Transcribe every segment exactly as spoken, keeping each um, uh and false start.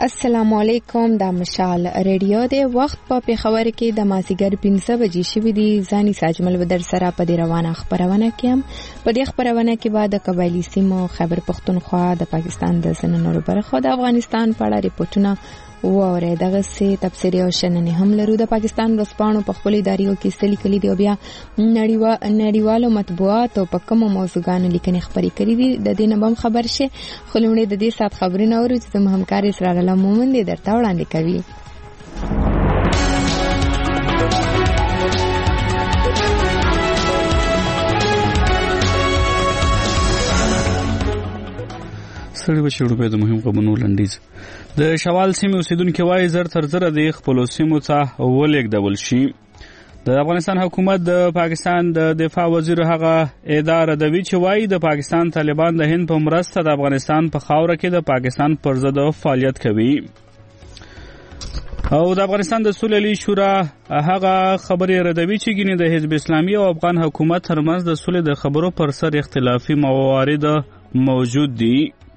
السلام علیکم. د مشال ریډیو د وخت په پیښور کې د مازیګر پنځه بجې شوې دي. ځاني ساجمل ودر سره په دې روانه خبرونه کې هم په دې خبرونه کې بعد د قبایلی سیمو خیبر پختونخوا د پاکستان د سننورو برخو د افغانستان په اړه ریپورتونه ووره. دغه سي تفسیری او شننې هم لرو. د پاکستان ورځپاڼو په خپل اداریو کې ستلي کړي دي او بیا نړیوا نړیوالو مطبوعاتو په کومو موضوعاتو لیکنې خبرې کړي دي. د دې نه هم خبر شي. خو لومړی د دې سات خبرونه اورو چې زموږ همکار اسرار الله مومن دې درته وړاندې کوي. سړي بچي روپې د مهم خبرونو لنډیز. د شوال سیمې اوسیدونکو وايي زر تر زر د خپل سیمو ته ولېږدول شي. د افغانستان حکومت د پاکستان د دفاع وزیر هغه اداره دوی چې وايي د پاکستان طالبان د هند په مرسته د افغانستان په خاوره کې د پاکستان پر ضد فعالیت کوي. او د افغانستان د سولې شورا هغه خبرې ردوي چې ګینه د حزب اسلامي او افغان حکومت ترمنځ د سولې د خبرو پر سر اختلافي موارد موجود دي.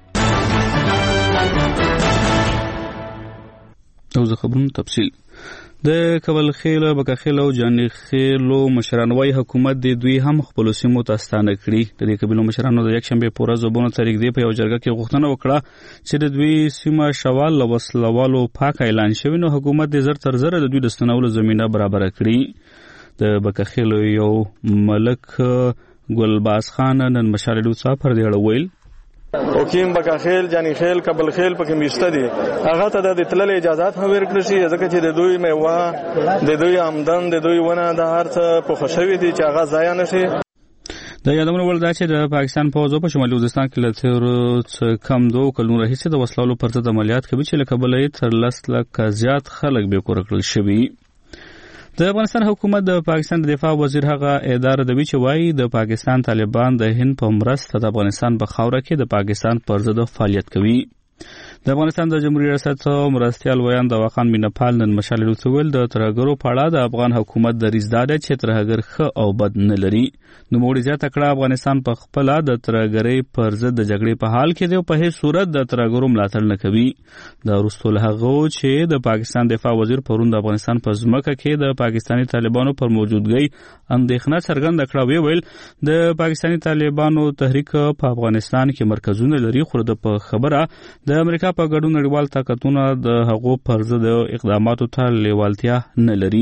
او زه خبرونو تفصیل. د کابل خیل بکخیل او جاني خیلو مشرانوي حکومت د دوی هم خپل سیمو ته ستانه کړي. د دې قبیلو مشرانو د یک شنبه پورز وبونو تاریخ دی په یو جرګه کې غوښتنه وکړه چې د دوی سیمه شوال له وسلوالو پاک اعلان شوی نو حکومت د زر تر زر د دوی د ستنولو زمينه برابر کړي. د بکخیل یو ملک ګلباز خان نن مشالډو څا پر دی اړویل حکیم بکاخیل جانی خیل کابل خیل پکې میشته دي. هغه ته د تلل اجازهات هم ورکړل شي ځکه چې د دوی میوه د دوی آمدن د دوی ونه د هر څه په خوشوي دي چې هغه ضایع نشي. د یادونه ول دا چې د پاکستان پوځ په شمالي وزیرستان کې له تیر کم دوه کلونو راهیسې د وسلو پر ضد عملیات کوي چې له کابل تر لس لکه زیات خلک به کور کړل شوي. د افغانستان حکومت د پاکستان د دفاع وزیر هغه اداره دوی چې وايي د پاکستان طالبان د هند په مرسته د افغانستان په خاوره کې د پاکستان پر ضد فعالیت کوي. د افغانستان د جمهوریت ریاست مرستیال ویان د واخان مینپال نن مشالې لوڅول د ترهګرو په اړه د افغان حکومت د ریزداده چې ترهګر ښه او بد نه لري. نو موږ زیاته کړه افغانستان په خپل د ترهګرۍ پر ضد د جګړې په حال کې دی او په هیڅ صورت د ترهګرو ملاتړ نه کوي. د رسول هغه چې د پاکستان دفاع وزیر پرون د افغانستان په ځمکه کې د پاکستاني طالبانو پر موجودګۍ اندېښنه څرګنده کړه. وی ویل د پاکستاني طالبانو تحریک په افغانستان کې مرکزونه لري خو د په خبره د امریکا په ګډون نړیوال طاقتونه د هغو پر ضد اقداماتو ته لیوالتیا نه لري.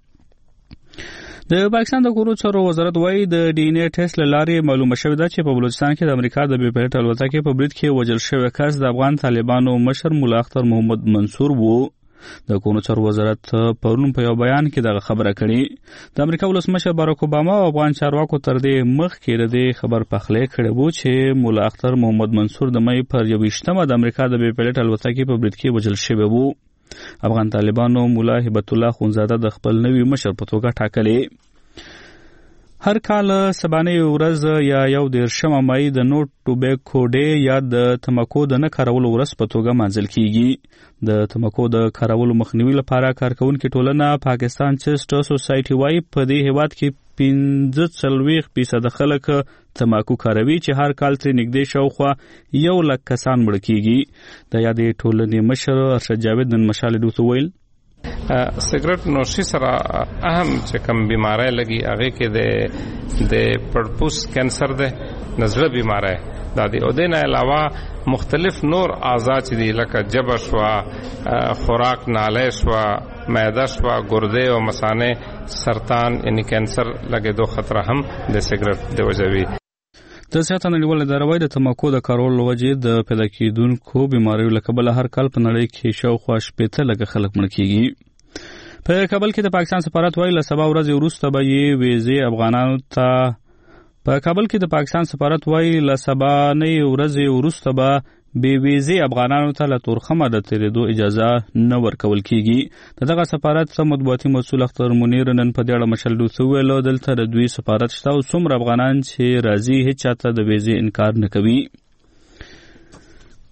د پاکستان د کورو چارو وزارت وايي د ډي ان اے ټیسټ لارې معلومه شوې ده چې په بلوچستان کې د امریکا د بي پیلټ الوتکې په برید کې وژل شوی کس د افغان طالبانو مشر مولا اختر محمد منصور وو. د کورو چارو وزارت پرون په یو بیان کې دغه خبره کړې. د امریکا ولسمشر باراک اوباما او افغان چارواکو تر دې مخکې د خبر پخلی کړی وو چې مولا اختر محمد منصور د مې پر یوویشتمه د امریکا د بي پیلټ الوتکې په برید کې وژل شوی وو. افغان طالبانو مولا هبت الله خونزاده د خپل نوي مشر په توګه ټاکلې. هر کال سبانه ورځ یا یو دیرشمه مای د نو ټوبیکو ډے یا د تماکو د نه کارولو ورځ په توګه مانځل کیږي. د تماکو د کارولو مخنیوي لپاره کارکونکو ټولنه پاکستان چیسټ سوسایټي وايي په دې هیواد کې پنځه څلوېښت فیصد خلک تماکو کاروي چې هر کال ترې نږدې شاوخوا یو لک کسان مړه کیږي. د یادې ټولنې مشر ارشد جاوید نن مشالې دوته ویل سیګریټ نوشي سره اهم چې کوم بیماری لګي هغه کې د د پړپوس کینسر ده نزله بیماری د دې او د نه علاوه مختلف نور اعضاء چې دي لکه جبه شو خوراک ناله شو معده شو ګرده او مثانه سرطان یعنی کینسر لګېدو خطر هم د سیګریټ د وجوي. د صحت نړیواله اداره وايي د تماکو د کارولو وجې د پیدا کېدونکو بیماریو له کبله هر کال په نړۍ کې شاوخوا شپېته لکه خلک مړه کېږي. په کابل کې د پاکستان سفارت وايي له سبا ورځې وروسته به یې ویزې افغانانو ته په کابل کې د پاکستان سفارت وايي له سبا نه ورځې وروسته به بې ویزې افغانانو ته له تورخمه د تېرېدو اجازه نه ورکول کېږي. د دغه سفارت مطبوعاتي مسؤل اختر منیر نن په دې اړه مشالډو څه وویل. دلته د دوی سفارت شته او څومره افغانان چې راځي هیڅ چاته د ویزې انکار نه کوي.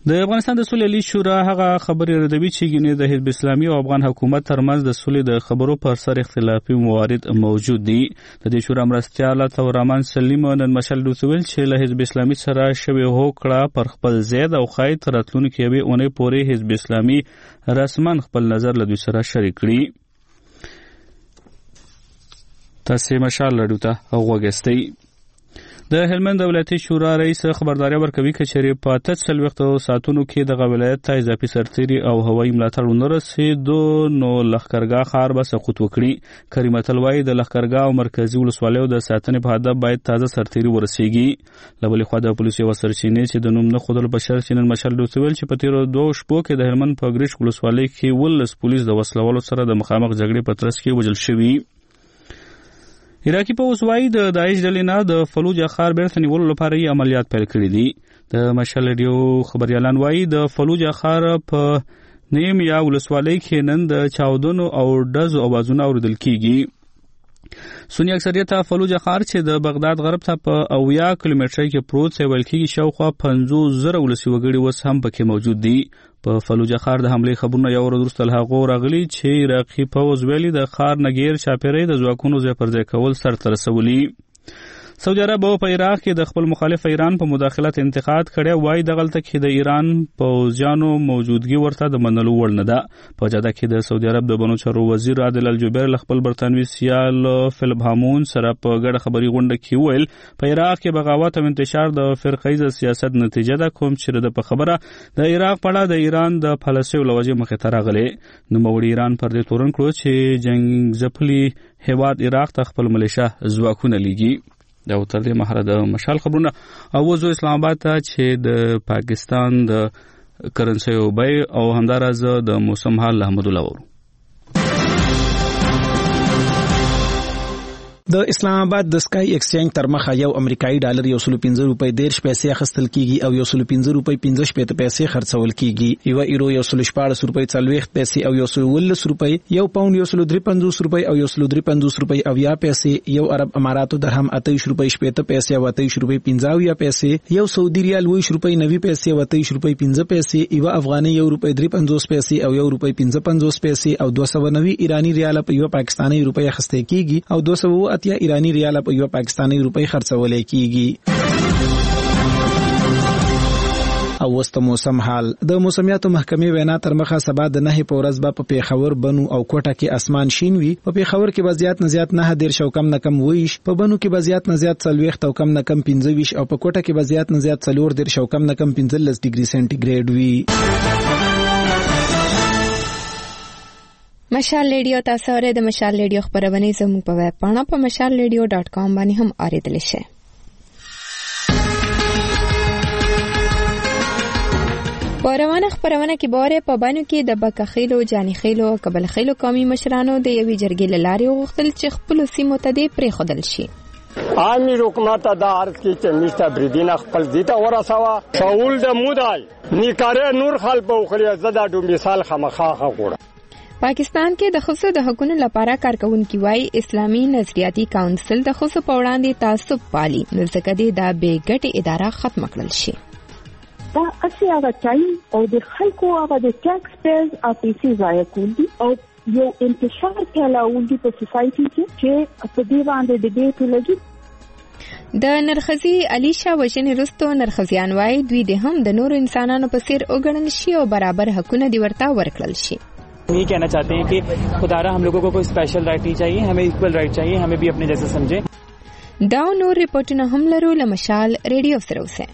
د افغانستان د سولې عالی شورا هغه خبرې ردوي چې ګینه د حزب اسلامي او افغان حکومت ترمنځ د سولې د خبرو پر سر اختلافي موارد موجود دي. د دې شورا مرستیال تورمان سلیم نن مشال دوسویل چې له حزب اسلامي سره شوی هوکړه پر خپل زید او خای تراتلون کې به اونې پورې حزب اسلامي رسمن خپل نظر له دوی سره شریک کړي. تاسو مشال لډو ته وګورئ. د هلمند ولایتي شورا رئیس خبرداري ورکوي چې چیرې په تسل وخت ساتونو کې د ولایت ته اضافي سرتيري او هوایي ملاتړ ونرسېدو نو لښکرګاه ښار به سقوط وکړي. کریم تلوای د لښکرګاه او مرکزی ولسوالیو د ساتنې په هدف باید تازه سرتيري ورسیږي. له بلې خوا د پولیسو وسرچینې چې د نوم نه خودل بشر چینن مشال دوسویل چې په تیرو دوه شپو کې د هلمند په ګریش ولسوالۍ کې ولس پولیس د وسلوالو سره د مخامخ جګړې په ترڅ کې وژل شوي. عراقي پوځ وايي د داعش ډلې نه د فلوجه ښار بیرته نیولو لپاره یې عملیات پیل کړي دي. د مشال ریډیو خبريالان وايي د فلوجه ښار په نیم یا ولسوالۍ کې نن د چاودنو او ډزو اوازونه اوریدل کیږي. سنی اکثریت فلوجه ښار چې د بغداد غرب ته په اویا کیلومتره کې پروت دی ویل کیږي شاوخوا پنځوس زره ولسی وګړي وس هم پکې موجود دي. په فلوجه ښار د حمله خبرونه یو ورځ وروسته له هغه راغلي چې عراقي پوځ ویلي د ښار نګیر چاپیري د ځواکونو ځای پر ځای کول سرته رسولي. سعودي عرب په عراق کې د خپل مخالف ایران په مداخلت انتقاد کړي وای د غلطه کې د ایران پوځیانو موجودګي ورته د منلو وړ نه ده. په جده کې د سعودي عرب د بنو چارو وزیر عادل الجبیر له خپل برتانوي سیال فلیپ هامون سره په ګډه خبري غونډه کې ویل په عراق کې بغاوت او انتشار د فرقیز سیاست نتیجه ده کوم چې د خبره د عراق په اړه د ایران د پالیسي لوجه مخه ته راغلي. نو موړي ایران پر دې تورن کړو چې جنگ ځپلي هواد عراق ته خپل ملیشا ځواکونه لګي. دا تر دې مهره د مشال خبرونه او وزو اسلام آباد ته چې د پاکستان د کرنسي او بای او همدارز د موسم حال احمد الله ورو. د اسلام آباد د سکای ایکسچینج تر مخه یو امریکایي ډالر یو سل پنځه روپۍ دیرش پیسې اخیستل کیږي او یو سل پنځه روپۍ پنځه شپږ پیسې خرڅول کیږي. یو ایرو یو سل شپږ روپۍ څلوېښت پیسې او یو سل ولس روپۍ، یو پاوند یو سل درې پنځوس روپۍ او یو سل درې پنځوس روپۍ او یا پیسې، یو عرب اماراتو درهم اتهش روپۍ شپږ پیسې او اتهش روپۍ پنځه او یا پیسې، یو سعودي ریال ویش روپۍ نوي پیسې او اتهش روپۍ پنځه پیسې، یو افغاني یو روپۍ درې پنځوس پیسې او یو روپۍ پنځه پنځوس پیسې او دوه سوه نوي ایرانی ریال په یو پاکستاني روپۍ اخیستل کیږي او دوه سوه اتیا ایرانی ریال په یو پاکستاني روپۍ خرڅولای کیږي. او وسط موسم حال. د موسمیاتو محکمې وینا تر مخه سبا د نه په ورځ به په پیښور بنو او کوټه کې اسمان شین وي. په پیښور کې به زیات نه زیات نه ډیر شو کم نه کم ویش، په بنو کې به زیات نه زیات څلوېښت او کم نه کم پنځه ویش او په کوټه کې به زیات نه زیات څلور ډیر شو کم نه کم پنځلس ډیګري سنټیګریډ وي. مشال ریډیو تاسو اورئ. د مشال ریډیو خبرونه زموږ په ویب پاڼه په مشال ریډیو ډاټ کام باندې هم اوریدل شئ. په روانه خبرونه کې باره په بانو کې د بکخیلو، جانخیلو او قبلخیلو قومي مشرانو د یوې جرګې له لارې وغوښتل چې خپلو سیمو ته دې پرېښودل شي. عامي حکومت دا عرض کی چې مشته بریدینه خپل دیته ورسوه شاول د مودای نیکاره نور خلک به وخلي زدا دو مثال خمخاخه غوړه. پاکستان کې د ښځو د حقوقو لپاره کارکونکي وايي اسلامي نظریاتي کونسل د ښځو په وړاندې تعصب پالي، نو ځکه دې دا بې ګټې اداره ختم کړل شي. دا اصلي هغه ټایم او د خلکو هغه د ټیکس پیرز اپیسي ضایع کول دي او یو انتشار پیلاول دي په سوسایټي کې چې په دې باندې ډیبیټ لګي. د نرخزي علیشا وجنې رستو نرخزیان وايي دوی د هم د نور انسانانو په څیر وګڼل شي او برابر حقونه دی ورته ورکړل شي. हम ये कहना चाहते हैं कि खुदारा हम लोगों को कोई स्पेशल राइट नहीं चाहिए, हमें इक्वल राइट चाहिए, हमें भी अपने जैसे समझे. دا نور रिपोर्टونه هم لرو لمشال ریډیو سره اوسه.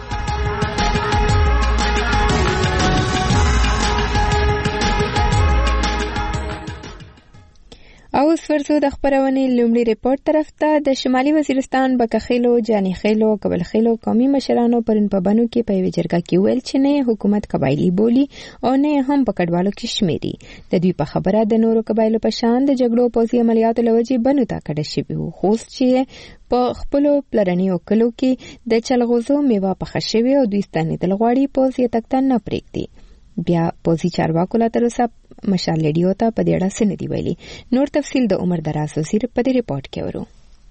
او سورزو د خبرونې لومړي ریپورت طرف ته. د شمالي وزیرستان بکخیلو، جانخیلو او قبلخیلو قومي مشرانو پرون په بنو کې په یوه جرګه کې ویل چې نه حکومت قبایلي بولی او نه هم په کډوالو کې شمیري. د دوی په خبره د نورو قبایلو په شان د جګړو پوځي عملیاتو له وجې بنو ته کډه شوي وو، خو چې په خپلو پلرنیو کلو کې د چلغوزو میوه پخه شوې او دوی ستنېدل غواړي پوځ یې تګ ته نه پرېږدي. بیا پوځي چارواکو لا تر اوسه مشال ریډیو ته په دې اړه څه نه دي ویلي. نور تفصیل د عمر دراز وزیر په دې ریپورت کې ورو.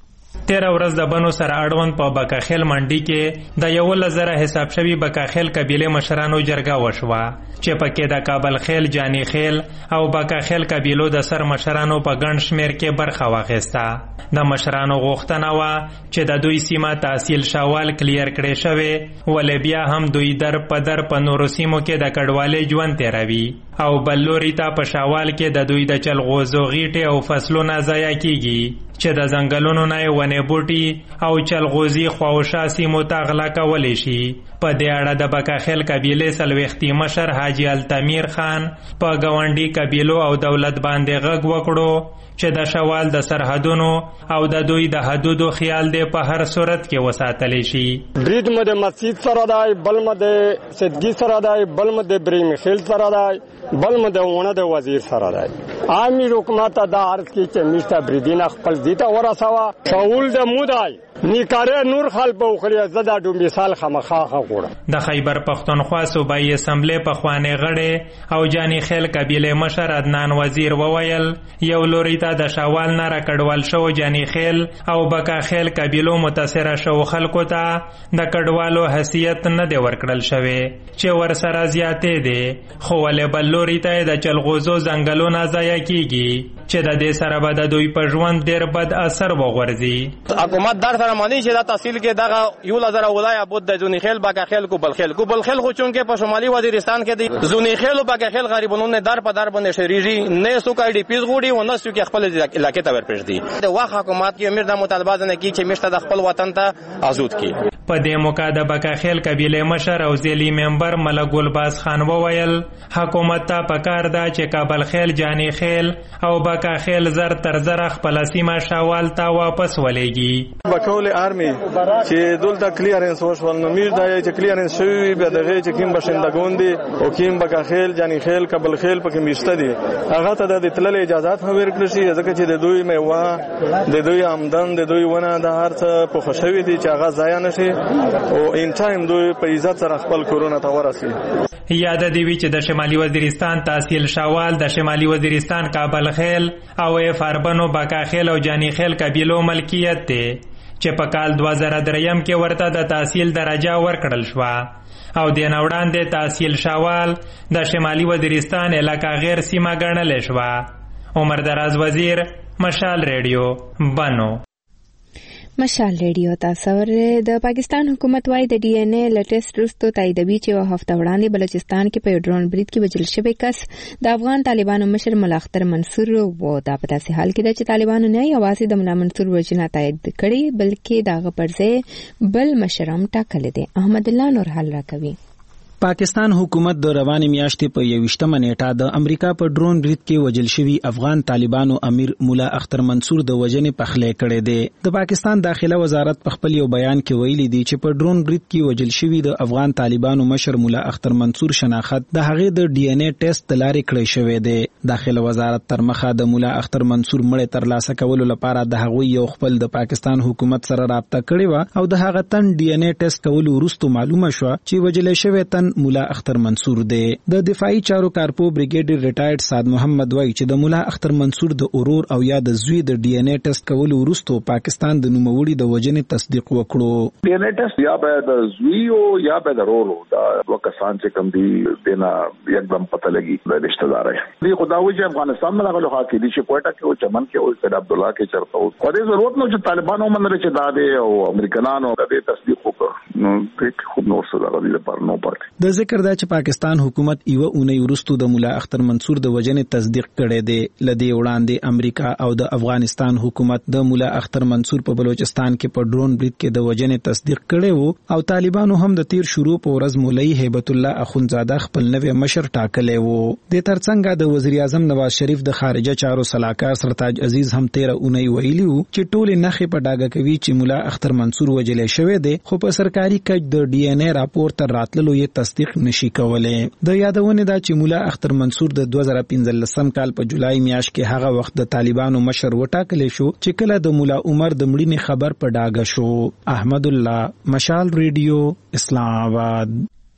تیر ورځ د بنو سره اړوند په بکاخیل منډي کې د یو لزره حساب شوی بکاخیل قبیله مشرانو جرګه وشوه چې پکې د کابل خیل، جانی خیل او بکاخیل قبیلو د سر مشرانو په ګڼ شمیر کې برخه واخیسته. د مشرانو غوښتنه وه چې د دوی سیمه تحصیل شوال کلیر کړي شوی ولې بیا هم دوی در په در په نورو سیمو کې د کډوالۍ ژوند تیروي او بل لوري ته په شوال کې د دوی د چلغوزو غیټې او فصلونه ضایع کیږي چې د ځنګلونو نه یې ونې بوټي او چلغوزي خواوشا سیمو ته غلا کولی شي. په دې اړه د بکاخیل قبیلې څلوېښتي مشر حاجي التمیر خان په ګاونډي قبیلو او دولت باندې غږ وکړو چې د شوال د سرحدونو او د دوی د حدودو خیال دی په هر صورت کې وساتلی شي. برید مو د مسجد سره دی، بل مو د صدګي سره دی، بل مو د بریم خیل سره دی، بل مو د ونه د وزیر سره دی. عامي حکومت دا عرض کی چې میشته بریدینه خپل دیته ورسوه شاول د مودای نیکاره نور خلق په خوري زدا دو مثال خمخاخه غوړه. د خیبر پختونخوا صوبایي اسمبلی په خوانې غړې او جانی خیل قبیله مشر عدنان وزیر وویل یو لوري ته د شوال نه راکډوال شو جانی خیل او بکا خیل قبیلو متاثره شو خلکو ته د کډوالو حیثیت نه دی ورکړل شوی چې ور سره زیاتې دي خو ولې بل لوري ته د چلغوزو ځنګلونه ضایع کیږي چې د دې سره به د دوی په ژوند ډیر بد اثر وغورځي. حکومت در سره مانی چې دا تحصیل کې دغه یو لزر ولای ابود د زونی خیل باګه خیل کو بل خیل کو بل خیل خو چونکه په شمالي وزیرستان کې دی زونی خیل او باګه خیل غریبونو نه در په در باندې شریږي نه سو کای ډی پیز غوډي و نه سو کې خپل علاقې ته ورپېږي. د واخ حکومت کې امیر د مطالبات نه کی چې مشته د خپل وطن ته آزاد کی. په دې موقع د باګه خیل قبیله مشر او ځلی ممبر ملک ګلباز خان وویل حکومت ته پکار ده چې کابل خیل، جانی خیل او باګه خیل زر تر زر خپل سیمه شوال ته واپس ولېږي. بکول آرمی چې دلته کلیرنس وشول نو میز دا چې کلیرنس شوی به دغه چې کوم بشندگان دي او کوم باګه خیل، جانی خیل، کابل خیل پکې میشته دي هغه ته د تلل اجازه هم ورکړي شي ځکه چې د دوی میوه د دوی آمدن د دوی ونه د هر څه په خوشوي دي چې هغه ضایع نشي او ان ټایم دوی په عزت سره خپل کورونه ته ورسي. یاد دی وی چې د شمالي وزیرستان تحصیل شوال د شمالي وزیرستان کابل خیل او اف اربنو باګه خیل او جانی خیل قبیلو ملکیت دی چې په کال دوه زره دریم کې ورته د تحصیل درجه ورکړل شو او د نوړاندې تحصیل شوال د شمالي وزیرستان علاقه غیر سیمه ګڼل شو. عمر دراز وزیر، مشال ریډیو، بنو. مشال ریډیو تاسو ورته د پاکستان حکومت وايي د ډي ان اے لټیسټ رستو تاییدوي چې یو هفته وړاندې بلوچستان کې په ډرون برید کې وژل شوی کس د افغان طالبانو مشر ملا اختر منصور و. دا په داسې حال کې ده چې طالبانو نه یوازې د ملا منصور وژنه تایید کړي بلکې دغه پر ځای بل مشر هم ټاکلی دی. احمد الله نور حل راکوي. پاکستان حکومت د روانې میاشتې په یوویشتمه نیټه د امریکا په ډرون برید کې وژل شوي افغان طالبانو امیر مولا اختر منصور د وژنې پخلی کړی دی. د پاکستان داخله وزارت په خپل یو بیان کې ویلي دی چې په ډرون برید کې وژل شوي د افغان طالبانو مشر مولا اختر منصور شناخت د هغې د ډي ان اے ټیسټ د لارې کړی شوی دی. داخله وزارت تر مخه د مولا اختر منصور مړی ترلاسه کولو لپاره د هغوی یو خپل د پاکستان حکومت سره رابطه کړې وه او د هغه تن ډي ان اے ټیسټ کولو وروسته معلومه شوه چې وژلی شوی تن مولا اختر منصور دی. د دفاعي چارو کارپو بریګیډر ریټایرډ سعد محمد وایي چې د مولا اختر منصور د اورور او یا د زوی د ډي ان اے ټیسټ کولو وروسته پاکستان د نوموړي د وژنې تصدیق وکړو. ډي ان اے ټیسټ یا به د زوی او یا به د ورور دا دوه کسان چې کوم دي دینا یکدم پته لګي د رشتہ دار دی. خداوي چې افغانستان مله غلو حق دي چې کوټه کې او چمن کې او سید عبد الله کې چرته او خو دې ضرورت نو چې طالبانو منل چې دا دی او امریکایانو د تصدیق وکړ نو ټیک خو نور څه دا غوډي لپاره نو پاتې. د ذکر دا چې پاکستان حکومت یو اونۍ وروسته د مولا اختر منصور د وژنې تصدیق کړی دی. لدی وړاندې امریکا او د افغانستان حکومت د مولا اختر منصور په بلوچستان کې په ډرون برید کې د وژنې تصدیق کړی وو او طالبانو هم د تیر شروع په ورځ مولوي هیبت الله اخونزاده خپل نوی مشر ټاکلی وو. د ترڅنګ د وزیر اعظم نواز شریف د خارجه چارو سلاکار سرتاج عزیز هم تیر اونۍ ویلي وو چې ټولې نښې په ډاګه کوي چې مولا اختر منصور وژلی شوی دی خو په سرکاري کچ د ډي ان اے راپور تر راتللو یې تصدیق نشي کولای. د یادونه ده چې مولا اختر منصور د دوه زره پنځلسم کال په جولای میاشت کې هغه وخت د طالبانو مشر وټاکلی شو چې کله د مولا عمر د مړینې خبر په ډاګه شو. احمد الله، مشال ریډیو، اسلام آباد.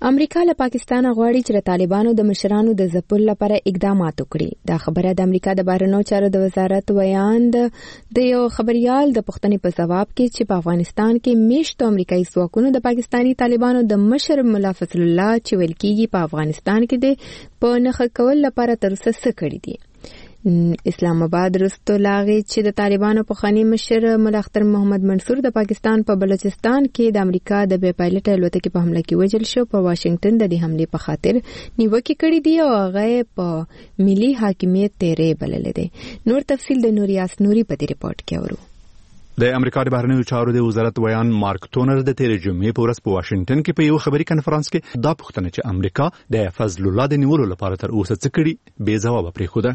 امریکا له پاکستان غواړي چې د طالبانو د مشرانو د ځپلو لپاره اقدامات وکړي. دا خبره د امریکا د بهرنیو چارو د وزارت ویاند د یو خبريال د پوښتنې په ځواب کې چې په افغانستان کې میشتو امریکایي ځواکونو د پاکستانی طالبانو د مشر مولا فضل الله چې ویل کېږي په افغانستان کې د په نخښه کول لپاره تر څه څه کړی دي. اسلام آباد رستو لاغي چې د طالبانو په خاني مشر مولا اختر محمد منصور د پاکستان په بلوچستان کې د امریکا د بې پایلټ الوتکې په حمله کې وژل شو په واشنگټن د دې حمله په خاطر نیوکه کړې دي او هغه په ملي حاکمیت تیرې بللې دي. نور تفصیل د نوریاس نوري په دې ریپورت کې اورو. د امریکا د بهرنیو چارو د وزارت ویان مارک ټونر د تیرې جمعې په ورځ په واشنگټن کې په یو خبري کنفرانس کې دا پوښتنه چې امریکا د فضل الله د نیولو لپاره تر اوسه څه کړي بې ځواب پرېښوده.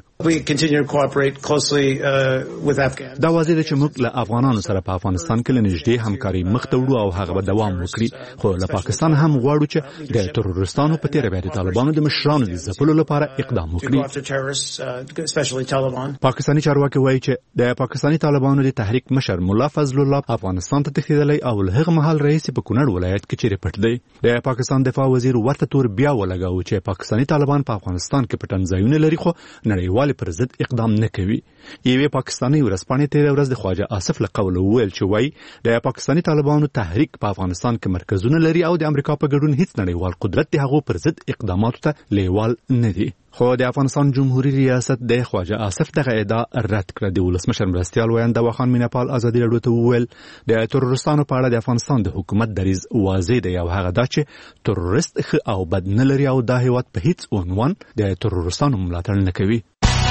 دا واضح ده چې موږ له افغانانو سره په افغانستان کې له نږدې همکاري مخ ته وړو او هغه به دوام وکړي، خو له پاکستان هم غواړو چې د ترورستانو په تیره بیا د طالبانو د مشرانو د ځپلو لپاره اقدام وکړي. پاکستاني چارواکي وایي چې د پاکستاني طالبانو د تحریک مشر مولا فضل الله افغانستان ته تښتېدلی او له هغه مهال رئیس په کونړ ولایت کې چیرې پټ دی. د پاکستان دفاع وزیر ورته تور بیا ولګاوه چې پاکستاني طالبان په افغانستان کې پټن ځایونه لري خو نړیوال پر ضد اقدام نه کوي. یوې پاکستاني ورځپاڼې تېره ورځ د خواجه آصف له قوله وویل چې وایي د پاکستاني طالبانو تحریک په افغانستان کې مرکزونه لري او د امریکا په ګډون هیڅ نړیوال قدرت د هغو پر ضد اقداماتو ته لیوال نه دي. خو د افغانستان جمهوریت ریاست د خواجه آصف دغه ادعا رد کړه. د ولسمشر مرستیال ویاند دواخان میناپال ازادي راډیو ته وویل د ترورستانو په اړه د افغانستان د حکومت دریځ واضح دی او هغه دا چې ترورست ښه او بد نه لري او دا هیواد په هیڅ عنوان د ترورستانو ملاتړ نه کوي.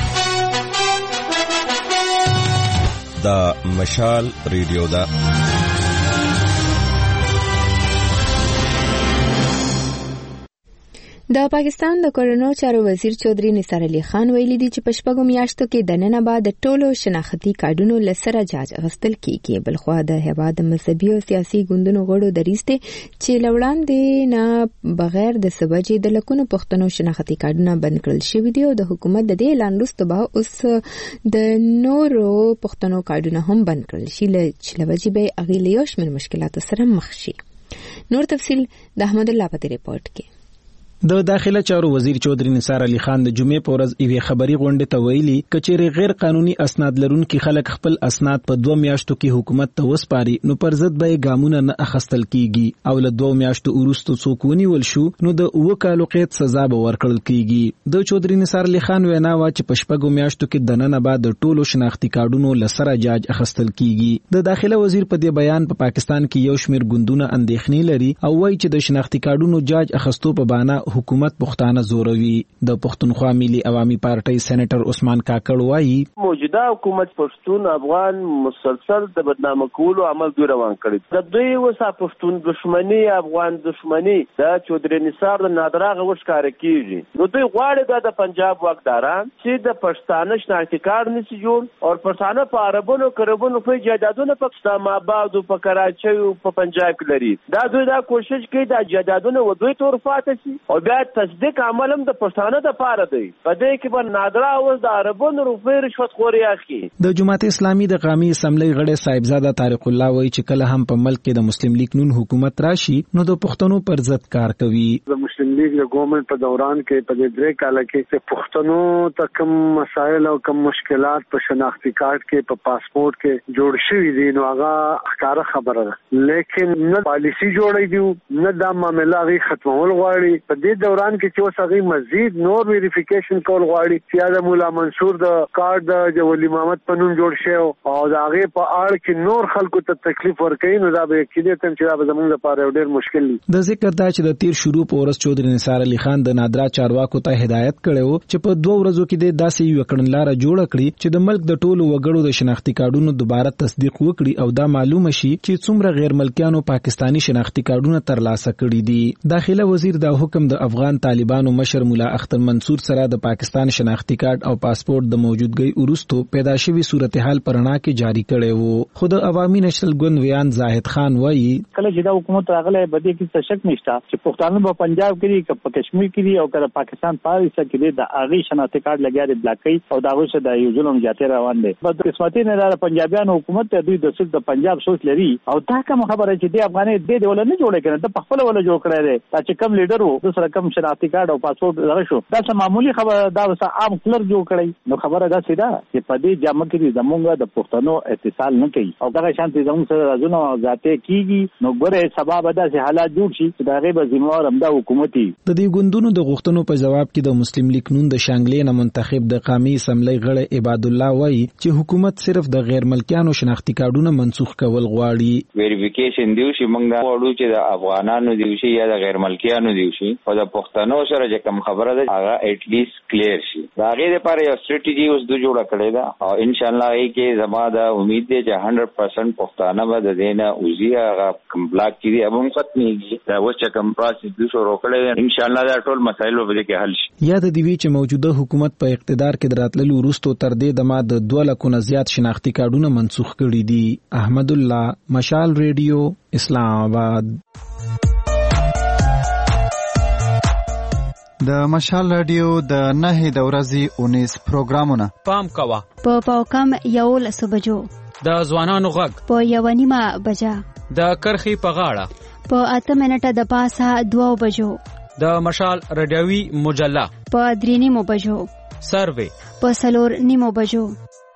دا مشال ریډیو دا د پاکستان د کورونو چارو وزیر چودري نثار علي خان ویلي دي چې په شپږو میاشتو کې د نن بعد د ټولو شناختی کارډونو لسره جاج اخیستل کیږي. بلخوا د هیواد مذهبي او سیاسي ګوندونو غړو دریځ دی چې لوړاندې نه بغیر د سبجې د لکونو پښتنو شناختی کارډونه بند کړل شوي دي او د حکومت د دې اعلان وروسته به اوس د نورو پښتنو کارډونه هم بند کړل شي چې لوجې به هغې له یو شمېر مشکلاتو سره مخ شي. نور تفصیل د احمد الله په ریپورت کې. د داخله چارو وزیر چودري نثار علي خان د جمعې په ورځ یوې خبري غونډې ته ویلي کچېرې غیر قانوني اسناد لرونکي خلک خپل اسناد په دوه میاشتو کې حکومت ته وسپاري نو پر ضد به ګامونه نه اخیستل کیږي او له دوه میاشتو وروسته څوک ونیول شو نو د اوه کالو قید سزا به ورکړل کیږي. د چودري نثار علي خان وینا وا چې په شپږو میاشتو کې د نن بعد د ټولو شناختی کارډونو لسره جاج اخیستل کیږي. د داخله وزیر په دې بیان په پا پاکستان کې یو شمېر ګوندونه اندېښنې لري او وایي چې د شناختی کارډونو جاج اخیستو په بهانه حکومت پښتانه زوروي. د پښتونخوا ملي عوامي پارټۍ سېنیټر عثمان کاکړ وایي موجوده حکومت پښتون افغان مسلسل د بدنامه کولو عمل دوی روان کړی. د دوی وسه پښتون دښمنی افغان دښمنی د چودري نثار د نادراغه وښکاره کیږي. نو دوی غواړي د پنجاب واکداران چې د پښتانه شناختی کارت نشي جوړ او پښتانه په عربونو کربونو په جایدادونو په اسلام آباد او په کراچۍ او په پنجاب کې لري. دا دوی دا کوشش کوي د جایدادونو و دوی تور فاتح شي او بیا تصدیق عملم د پښتانه د پاره دی. په دې کې به نادرا اوس د عربونو روپۍ رشوت خوري اخی. د جماعت اسلامي د قومي اسمبلی غړی صاحبزاده طارق الله وایي چې کله هم په ملک کې د مسلم لیگ نون حکومت راشي نو د پښتنو پر ضد کار کوي. د مسلم لیگ د ګورنمنت په دوران کې په دې درې کال کې چې پښتنو ته کوم مسایل او کوم مشکلات په شناختی کارت کې په پاسپورت کې جوړ شوي دي نو هغه ښکاره خبره ده لیکن نه پالیسی جوړې دي نه دا معاملې هغه ختمول غواړي. په دې دوران کې چې وسغي مزید نور ویریفیکیشن کول غواړي چې د مولا منصور د کارت د ولی محمد پنوم جوړ شي او دا هغه په اړه کې نور خلکو ته تکلیف ورکړي نو دا به کېدې تم چې دا به زموږ لپاره ډېر مشکل دي. د ذکر دا چې د تیر شروع په ورځ چودري نثار علي خان د نادرا چارواکو ته هدایت کړو چې په دوه ورځو کې د داسې یو کړنلاره جوړ کړي چې د ملک د ټولو وګړو د شناختی کارډونو دوباره تصدیق وکړي او دا معلومه شي چې څومره غیر ملکیانو پاکستانی شناختی کارډونه ترلاسه کړي دي. داخله وزیر دا حکم د افغان طالبانو مشر مولا اختر منصور سره د پاکستان شناختی کارت او پاسپورت د موجودګۍ وروسته پیدا شوی صورتحال پرنا کې جاری کړي وو. خود عوامي نشل ګوند ویان زاهد خان وایي کله چې دا حکومت راغله بده کې څه شک نشته چې پښتانه په پنجاب کې کې په کشمیر کې او کله پاکستان پاریس کې د اغي شناختی کارت لګیاري بلاکي او دا غوښه د یو ظلم جاته روان دي. په قسمتي نه را پنجابیانو حکومت ته دوی د څه د پنجاب سوچ لري او دا کوم خبره چې د افغاني د دې ول نه جوړه کړي د خپل ول جوړ کړي دي چې کم لیډر وو د سره کم شناختی کارت او پاسپورت لري شو دا څه معمولی خبره دا وسه عام کلر جوړ کړي نو خبره دا سیده چې په دې جامه کې زمونږ د پښتنو اتصال نه کوي او دا شانتي زموږ سره راځونه ذاته کیږي نو ګوره سبب دا چې حالات جوړ شي چې دا غیب ذمہوار همدا حکومتي. د دې ګوندونو د غوښتنو په جواب کې د مسلم لیگ نون د شانګلې نه منتخب د قومي اسمبلی غړی عباد الله وایي چې حکومت صرف د غیر ملکیانو شناختی کارتونه منسوخ کول غواړي. ویریفیکیشن دیو شي موږ غواړو چې د افغانانو دیو شي یا د غیر ملکیانو دیو شي او د پښتنو سره چې کوم خبره ده هغه اټ لیست کلیر شي. دا غي لپاره یو ستراتیژي اوس د جوړه کړې ده او ان شاء الله ای کې زما د امید ده چې one hundred percent پښتانه به د دینه اوزي هغه کوم بلاک کې به هم ختميږي. دا اوس چې کوم پروسس د شروع کړي ان شاء الله دا ټول مسایل به کې حل شي. یا د دې چې موجوده حکومت په اقتدار کې دراتللو وروسته تر دې د ما د دوه لکو نه زیات شناختی کارتونه منسوخ کړي دي. احمد الله، مشال ریډیو، اسلام آباد. د مشال رادیو د نهي د ورځې اونیس پروګرامونه پام کوا په پاوکم یو لسو بجو د ځوانانو غږ په یو نیمه بجا د کرخي په غاړه په اته منټه د پاسه دوه بجو د مشال رادیوي مجله په درې نیمو بجو سروي په سلور نیمو بجو.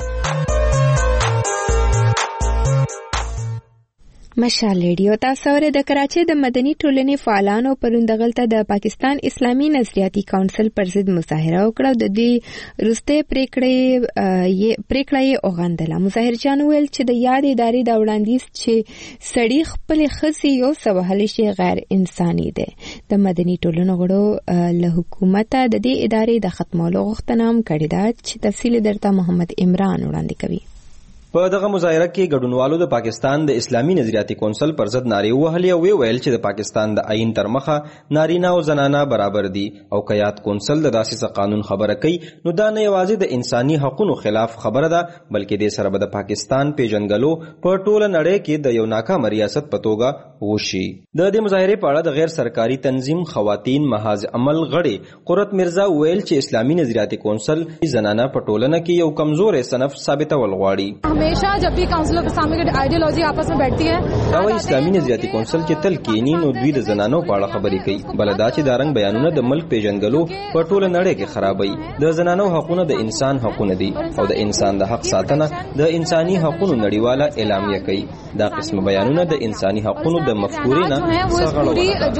مشال ریډیو تاسو ور د کراچۍ د مدني ټولنې فعالانو پروندغلته د پاکستان اسلامي نظریاتي کونسل پر ضد مظاهره وکړه. د دې روسته پریکړې یې پریکړې اوغندله. مظاهرجان ویل چې د یاد ادارې د وړاندیز چې سړی خپل خصي یو سوهل شي غیر انساني دی. د مدني ټولنو غړو له حکومت د دې ادارې د ختمولو غوښتنه هم کړې ده چې تفصیل درته محمد عمران وړاندې کوي. په دغه مظاهره کې ګډونوالو د پاکستان د اسلامي نظریاتي کونسل پر ضد نارې وهلې او ویل چې د پاکستان د آئین تر مخه نارینه او زنانه برابر دي او کیات کونسل د داسې قانون خبره کوي نو دا نه یوازې د انساني حقوقو خلاف خبره ده بلکې د سره د پاکستان پیژنګلو په ټوله نړۍ کې د یو ناکام ریاست په توګه وشي. د دې مظاهره په اړه د غیر سرکاري تنظیم خواتین محاذ عمل غړي قرت مرزا ویل چې اسلامي نظریاتي کونسل زنانه په ټولنه کې یو کمزور صنف ثابتول غواړي. हमेशा जब भी काउंसिल के सामने की आइडियोलॉजी आपस में बैठती है دا وایي اسلامي نظریاتي کونسل چې تل کینی نو دوی د زنانو په اړه خبرې کوي بل دا چې دارنګ بیانونه د ملک پیژنګلو په ټوله نړۍ کې خرابوي. د زنانو حقوقونه د انسان حقوقونه دي او د انسان د حق ساتنه د انساني حقوقو نړیواله اعلامیه کوي. دا قسم بیانونه د انساني حقوقو د مفکورې نه څرګندوي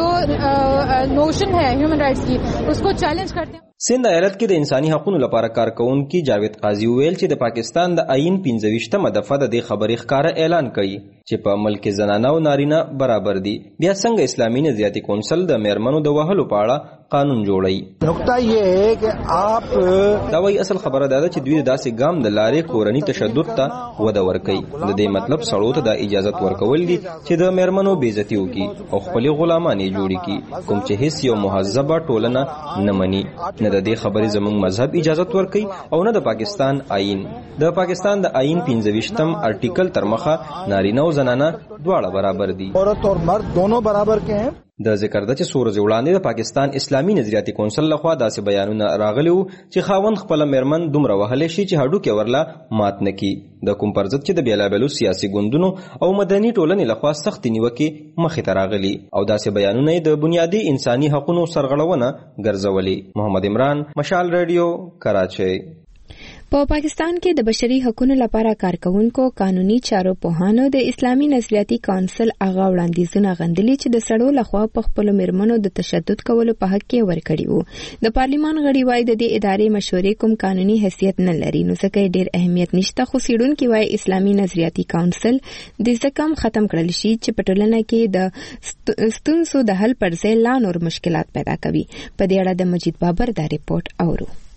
جو نوشن ہے ہیومن رائٹس کی اس کو چیلنج کرتے ہیں. سند ایالت کې د انساني حقوقو لپاره کارکونکي جاوید قاضي ویل چې د پاکستان د آئین پنځه دفعه د دې خبرې ښکاره اعلان کړي چې په ملک کې زنانه او نارینه برابر دي. بیا څنګه اسلامي نظریاتي کونسل د میرمنو د وهلو په اړه قانون جوړي. نقطه یې ہے چې آپ دا وایي اصل خبره ده چې دوی داسې ګام د لارې کورني تشدد ته وده ورکوي. د دې مطلب سړو ته د اجازه ورکول دي چې د میرمنو بېعزتي وکړي او خپل غلامان یې جوړ کړي کوم چې هیڅ یو مهذبه ټولنه نه مني. نه د دې خبرې زموږ مذهب اجازه ورکوي او نه د پاکستان آئین. د پاکستان د آئین پنځه ارټیکل تر مخه نارینه او زنانه دواړه برابر دي. عورت اور مرد دونوں برابر کے ہیں. د ذکر ده چې سورج وړاندې د پاکستان اسلامي نظریاتي کونسل لخوا داسې بیانونه راغلي وو چې خاوند خپل میرمن دومره وهلی شي چې هډوکې ورله مات نه کړي. د کوم پر ضد چې د بیلابیلو سیاسي ګوندونو او مدني ټولنې لخوا سختې نیوکې مخې ته راغلي او داسې بیانونه یې د بنیادي انساني حقوقو سرغړونه ګرځولي. محمد عمران، مشال ریډیو، کراچۍ. په پاکستان کې د بشري حقوقو لپاره کارکونکو قانوني چارو پوهانو د اسلامي نظریاتي کونسل هغه وړاندیزونه غندلي چې د سړو لخوا په خپل میرمنو د تشدد کولو په حق کې ورکړي وو. د پارلیمان غړي وایي د دې ادارې مشورې کوم قانوني حیثیت نه لري نو ځکه ډېر اهمیت نشته. خو څېړونکي وایي اسلامي نظریاتي کونسل د ځکه هم ختم کړل شي چې په ټولنه کې د ستونزو د حل پر ځای لا نور مشکلات پیدا کوي. په دې اړه د مجید بابر دا ریپورت اورو.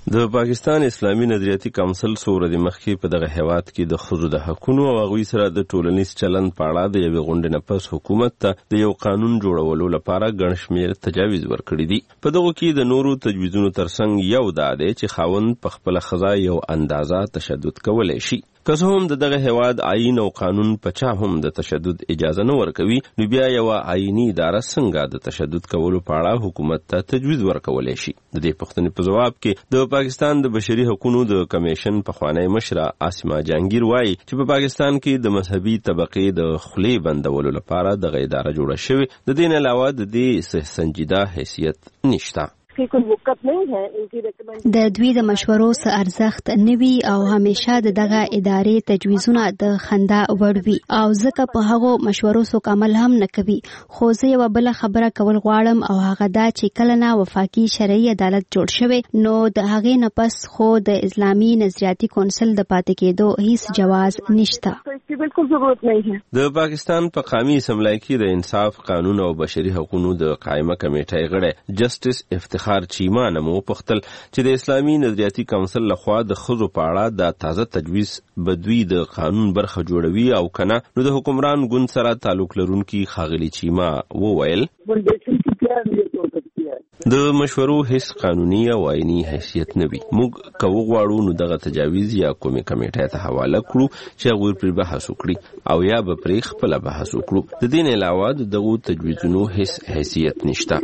د پاکستان اسلامي نظریاتي کونسل څو ورځې مخکې په دغه هیواد کې د ښځو د حقونو او هغوی سره د ټولنیز چلند په اړه د یوې غونډې نه پس حکومت ته د یو قانون جوړولو لپاره ګڼ شمېر تجاویز ورکړي دي. په دغو کې د نورو تجویزونو ترڅنګ یو دا دی چې خاوند په خپله ښځه یو اندازه تشدد کولی شي. که څه هم د دغه هیواد آیین او قانون په چا هم د تشدد اجازه نه ورکوي، نو بیا یوه آیینی اداره څنګه د تشدد کولو په اړه حکومت ته تجویز ورکولی شي؟ د دې پوښتنې په ځواب کې د پاکستان د بشري حقوقو د کمیشن پخوانی مشره عاصمه جهانگیر وایي چې په پاکستان کې د مذهبي طبقې د خولې بندولو لپاره دغه اداره جوړه شوې. د دې نه علاوه د دې سنجیده حیثیت نشته. د دوی د مشورو څخه ارزښت نوي او همیشه د دغه ادارې تجویزونه د خندا وړ وي او ځکه په هغو مشورو څوک عمل هم نه کوي. خو زه یوه بله خبره کول غواړم او هغه دا چې کله نه وفاقي شرعي عدالت جوړ شوی، نو د هغې نه پس خو د اسلامي نظریاتي کونسل د پاتې کېدو هیڅ جواز نشته. د پاکستان په قومي اسمبلی کې د انصاف، قانون او بشري حقوقو د قائمه کمیټې غړی جسټس افتخار چیما نمو پختل چې د اسلامي نظریاتي کونسل لخوا د ښځو په اړه د تازه تجویز بدوی د قانون برخه جوړوي او کنه، نو د حکمران ګوند سره تعلق لرونکي ښاغلي چیما وویل د مشورو هیڅ قانوني او آئینی حیثیت نه وي. موږ که وغواړو نو دغه تجاویز یا کومې کمیټې ته حواله کړو چې هغوی پرې بحث وکړي او یا به پرې خپله بحث وکړو. د دې نه علاوه د دغو تجویزونو هیڅ حیثیت نشته.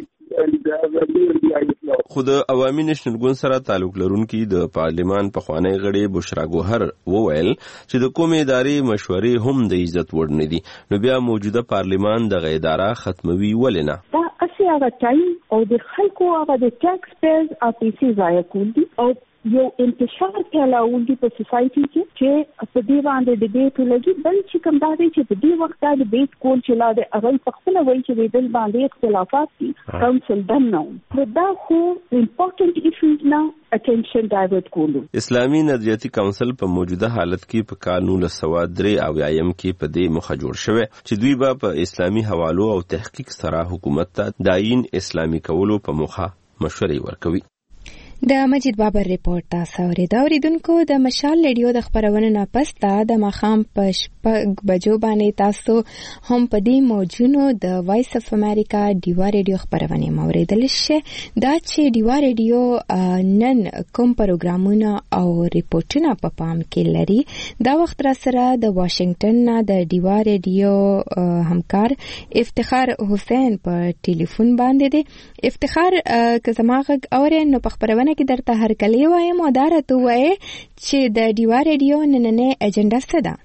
خو د عوامي نېشنل ګوند سره تعلق لرونکي د پارلمان پخوانی غړي بشرا ګوهر وویل چې د کومې ادارې مشورې هم د عزت وړ نه دي، نو بیا موجوده پارلمان دغه اداره ختموي ولې نه؟ دا اصلي هغه ټایم او د خلکو هغه د ټیکس پیرز او پیسې ضایع کول دي او یو انتشار پھیلاول دي په سوسایټي کې چې په دې باندې ډیبیټ ولګي. بل چې کوم دا دی چې په دې وخت دا ډیبیټ کول چې لا د هغوی په خپله وایي چې د دې باندې اختلافات دي، کونسل دم نه نو دا خو امپورټنټ ایشوز نه اټینشن ډایورټ کولو. اسلامي نظریاتي کونسل په موجوده حالت کې په کال نولس سوه درې اویایم کې په دې موخه جوړ شوی چې دوی به په اسلامي حوالو او تحقیق سره حکومت ته د آیین اسلامي کولو په موخه مشورې ورکوي. د مجید بابر ریپورت تاسو اورېدو. اوریدونکو د مشال ریډیو د خبرونو نه پس د ماښام په شپږ بجو باندې تاسو هم په دې موجونو د وایس اف امریکا ډیوا ریډیو خبرونه موریدل شي. دا چې ډیوا ریډیو نن کوم پروګرامونه او ریپورتونه په پام کې لري، دا وخت را سره د واشنگټن نه د ډیوا ریډیو همکار افتخار حسین په ټلیفون باندې دی. افتخار که زما غږ اورې نو په خبرونه کې درته هر کلی وایم او دا راته ووایې چې د ډیوا ریډیو نننۍ ایجنډا څه ده؟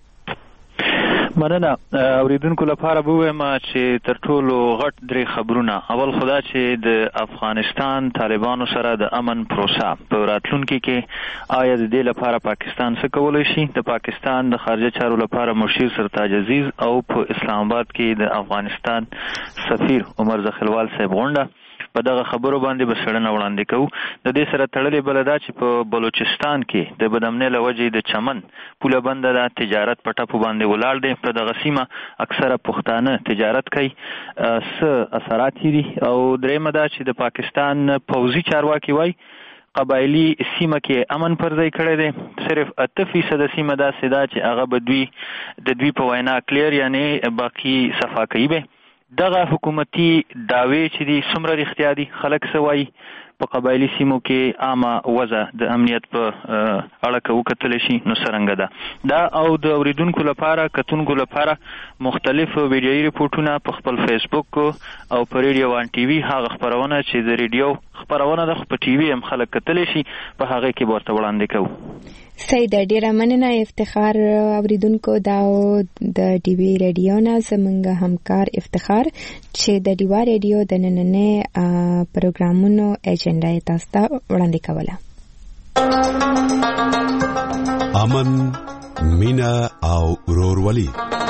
مننه. اوریدونکو لپاره به ووایم چې تر ټولو غټ درې خبرونه. اول خدا چې د افغانستان طالبانو سره د امن پروسه په راتلونکي کې آیا د دې لپاره پاکستان څه کولی شي. د پاکستان د خارجه چارو لپاره مشیر سرتاج عزیز او په اسلام آباد کې د افغانستان سفیر عمر زخیلوال صاحب غونډه په دغه خبرو باندې به څېړنه وړاندې کوو. د دې سره تړلې بله دا چې په بلوچستان کې د بدامنۍ له وجې د چمن پوله بنده ده، تجارت په ټپو باندې ولاړ دی. په دغه سیمه اکثره پښتانه تجارت کوي. څه اثرات یې دي؟ او درېیمه دا چې د پاکستان پوځي چارواکي وایي قبایلي سیمه کې امن پر ځای کړی دی. صرف اته فیصده سیمه داسې ده چې هغه به دوی د دوی په وینا کلیر یعنی باقي صفا کوي. به دغه حکومتي دعوی چې دي څومره رښتیا دي؟ خلک څه وایي؟ په قبایلي سیمو کې عامه وضع د امنیت په اړه که وکتلی شي نو څرنګه ده؟ دا او د اوریدونکو لپاره کتونکو لپاره مختلف ویډیویي ریپورټونه په خپل فیسبوک او په ریډیو وان ټي وي هغه خپرونه چې د ریډیو خپرونه ده خو په ټي وي هم خلک کتلی شي په هغې کې به ورته وړاندې کوو. صحیح ده، ډیره مننه افتخار. اوریدونکو دا د ډیوی ریډیو نه زموږ همکار افتخار چې د ډیوا ریډیو د نننۍ پروګرامونو ایجنډا یې تاسو ته وړاندې کوله. امن، مینا او ورورولي،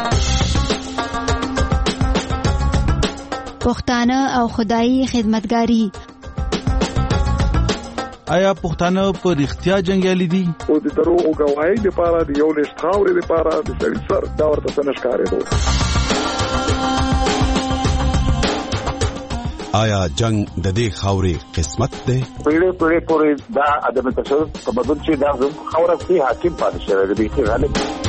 پښتانه او خدایي خدمتګاری. آیا پښتانه په رښتیا جنګیالي دي؟ او د دروغو ګواهۍ لپاره د یو لیست خاورې لپاره د سړي سر دا ورته څه نه ښکارېدو. آیا جنگ د دې خاورې قسمت دی؟ پیړې پیړې پورې دا عدم تصرف تمدن چې دا زموږ خاوره کې حاکم پاتې شوی دی چې غالب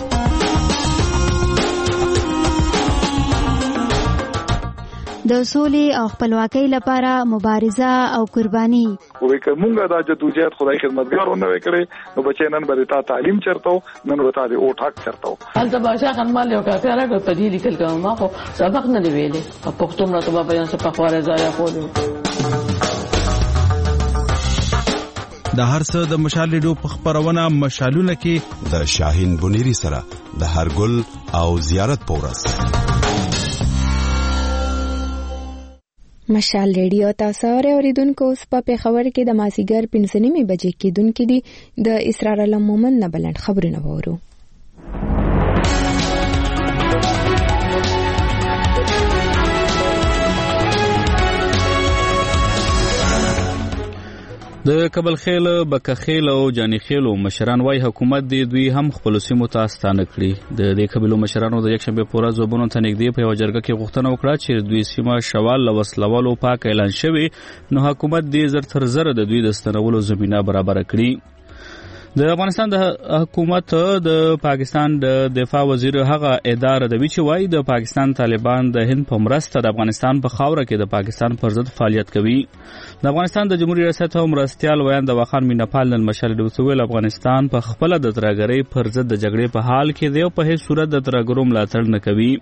د سولې او خپلواکۍ لپاره مبارزه او قرباني. وې کومه دا جدوجہد خدای خدمتګارونه وکړي نو بچی نن به تا تعلیم چرته نن به تا د اوټ حق چرته حالت باشا خنمال یو کافي راغله په دې لیکل کوم ما خو سبق نه دی ویلې په پښتون راته په بیان څخه په خواره ځای خو د هر څه د مشال ریډیو په خبرونه مشالونه کې د شاهین بنيري سره د هرګل او زیارت پورس مشال ریډیو تاسو اوریدونکو اوس په پیښور کې د مازیګر پنځه نیمې بجې کېدونکې دي د اسرار علم مومن نه بلند خبرونه وورو. د کابل خیل بکخیل او جانی خیل مشران وايي حکومت دی دوی هم خپل سیمو ته ستانه کړي. د دې قبیلو مشرانو د یکشنبه پورا زوبونو ته نږدې په وجرګه کې غوښتنه وکړه چې دوی سیمه شوال لوسلولو پاک اعلان شوی نو حکومت دې زر تر زر د دوی د ستنولو زمينه برابر کړي. د افغانستان د حکومت د پاکستان د دفاع وزیر هغه اداره د ویچ وای د پاکستان طالبان د هند په مرسته د افغانستان په خاوره کې د پاکستان پر ضد فعالیت کوي. د افغانستان د جمهوریت ریاست او مرستيال ویان د واخان مینپال نن مشال دوسویل افغانستان په خپل د ترګری پر ضد د جګړې په حال کې دی په هیڅ صورت د ترګرو ملاتړ نه کوي.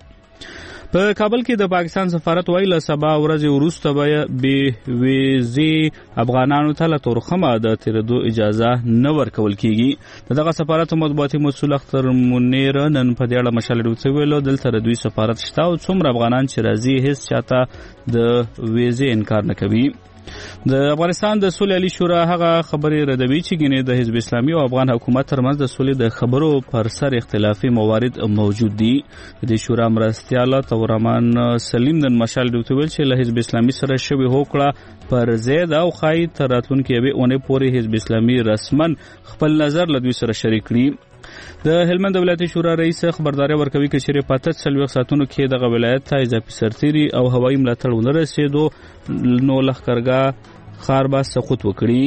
په کابل کې د پاکستان سفارت ویل سبا ورځ وروسته به ویزي افغانانو ته له تورخمه د تیرېدو اجازه نه ورکول کیږي. دغه سفارت مطبوعاتي مسؤل اختر منیر نن په دې اړه مشال دوسویل دلته د دوی سفارت شته او څومره افغانان چې راځي هیڅ چاته د ویزي انکار نه کوي. د افغانستان د صلح علی شورا هغه خبرې ردوي چې ګینه د حزب اسلامي او افغان حکومت ترمنځ د صلح د خبرو پر سر اختلافي موارد موجود دي. د شورا مرستيال تورمان سلیم د مشال دوتویل چې له حزب اسلامي سره شوی هوکړه پر زید او خای تراتلونکو به اونې پورې حزب اسلامي رسمن خپل نظر له دوی سره شریک کړي. د هلمند ولایتي شورا رئیس خبرداري ورکوي چې شری پاتت سلوي ساتونو کې د ولایت ته اضافي سرتيري او هوایي ملاتړ ونه رسیدو نو لخرګه خار با سقوط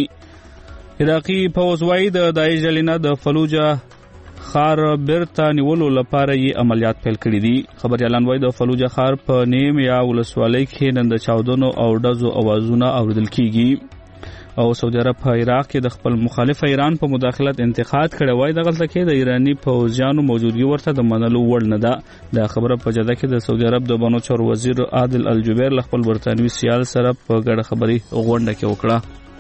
وکړي. عراقي فوز وايي د داعش جلینا د فلوجا خار برتا نیولو لپاره یې عملیات پیل کړي دي. خبر اعلان وايي د فلوجا خار په نیم یا ولسوالۍ کې نن د چاودنو او ډزو اوازونه اوریدل کیږي. او سعودي عرب په عراق کې د خپل مخالف ایران په مداخلت انتقاد کړی وای د غلطه کې د ایرانی فوجیانو موجودګي ورته د منلو وړ نه ده. د خبره په جده کې د سعودي عرب د بانو چور وزیر عادل الجبیر ل خپل برتانوي سیال سره په ګډه خبري غونډه کې وکړه.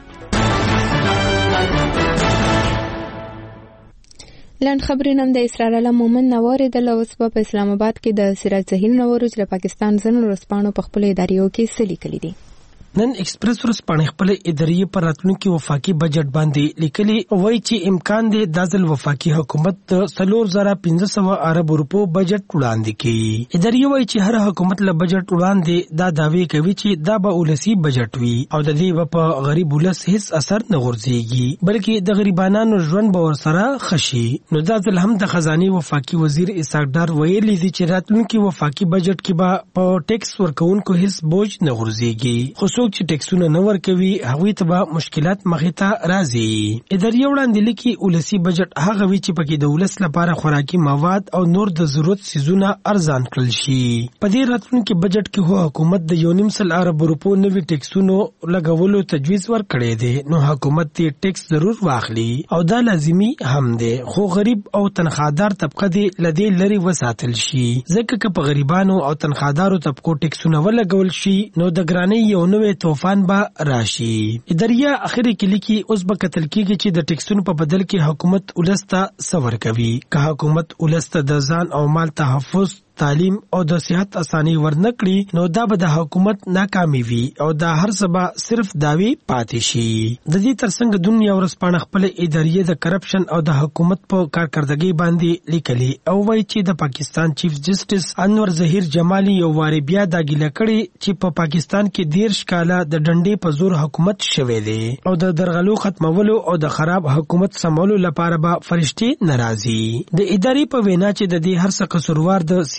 لاند خبرونه د اسرار علم مومن نواره د لوس په اسلام آباد کې د سراج زهیر نوروز له پاکستان زنو رسپانو په خپل اداریو کې سلی کړی دي. نن ایکسپریس ورسپانې خپل ادارې پر راتلونکي وفاقي بجټ باندې لیکلي وایي چې امکان دی د ځل وفاقي حکومت د څلور زره پنځه سوه ارب روپو بجټ وړاندې کړي. ادارې وایي چې هر حکومت له بجټ وړاندې دا دعوی کوي چې دا به ولسی بجټ وي او د دې په غریب ولس هیڅ اثر نه غورځيږي بلکې د غریبانو ژوند به ورسره خشي. نو دا ځل هم د خزاني وفاقي وزیر اسحاق ډار ویلي دي چې راتلونکي وفاقي بجټ کې به په ټیکس ورکوونکو هیڅ بوج نه غورځيږي. خصوص چې ټیکسونه نه ورکوي هغوی ته به مشکلات مخې ته راځي. ادارې وړاندې لیکي ولسی بجټ هغه وی چې پکې د ولس لپاره خوراکي مواد او نور د ضرورت سيزونه ارزان کړل شي. په دې راتلونکي بجټ کې هو حکومت د یو نیم سل ارب روپو نوي ټیکسونو لګولو تجویز ورکړی دی. نو حکومت دې ټیکس ضرور واخلي او دا لازمي هم دی خو غریب او تنخوادار طبقه دې لدی لري وساتل شي ځکه چې په غریبانو او تنخوادارو طبقو ټیکسونه ولګول شي نو د ګرانۍ یو نوې توفان به راشي. اداریا اخر کې لیکي اوس به قتل کېږي چې د ټیکسونو په بدل کې حکومت ولسته سور کوي. که حکومت ولسته د ځان او مال تحفظ تعلیم او د صحت اساني ورنکړي نو دا به د حکومت ناکامي وي او دا هر سبا صرف داوی پاتې شي. د دې ترڅنګ دنیا ورسپانه خپل ادارې د کرپشن او د حکومت په کارکردګۍ باندې لیکلي او وایي چې د پاکستان چیف جسټس انور ظهیر جمالي یو واری بیا دا ګیله کړې چې په پاکستان کې دیرش کاله د ډنډې په زور حکومت شوی دی او د درغلو ختمولو او د خراب حکومت سمولو لپاره به فرشتي ناراضي. د ادارې په وینا چې د دې هر څه قصوروار د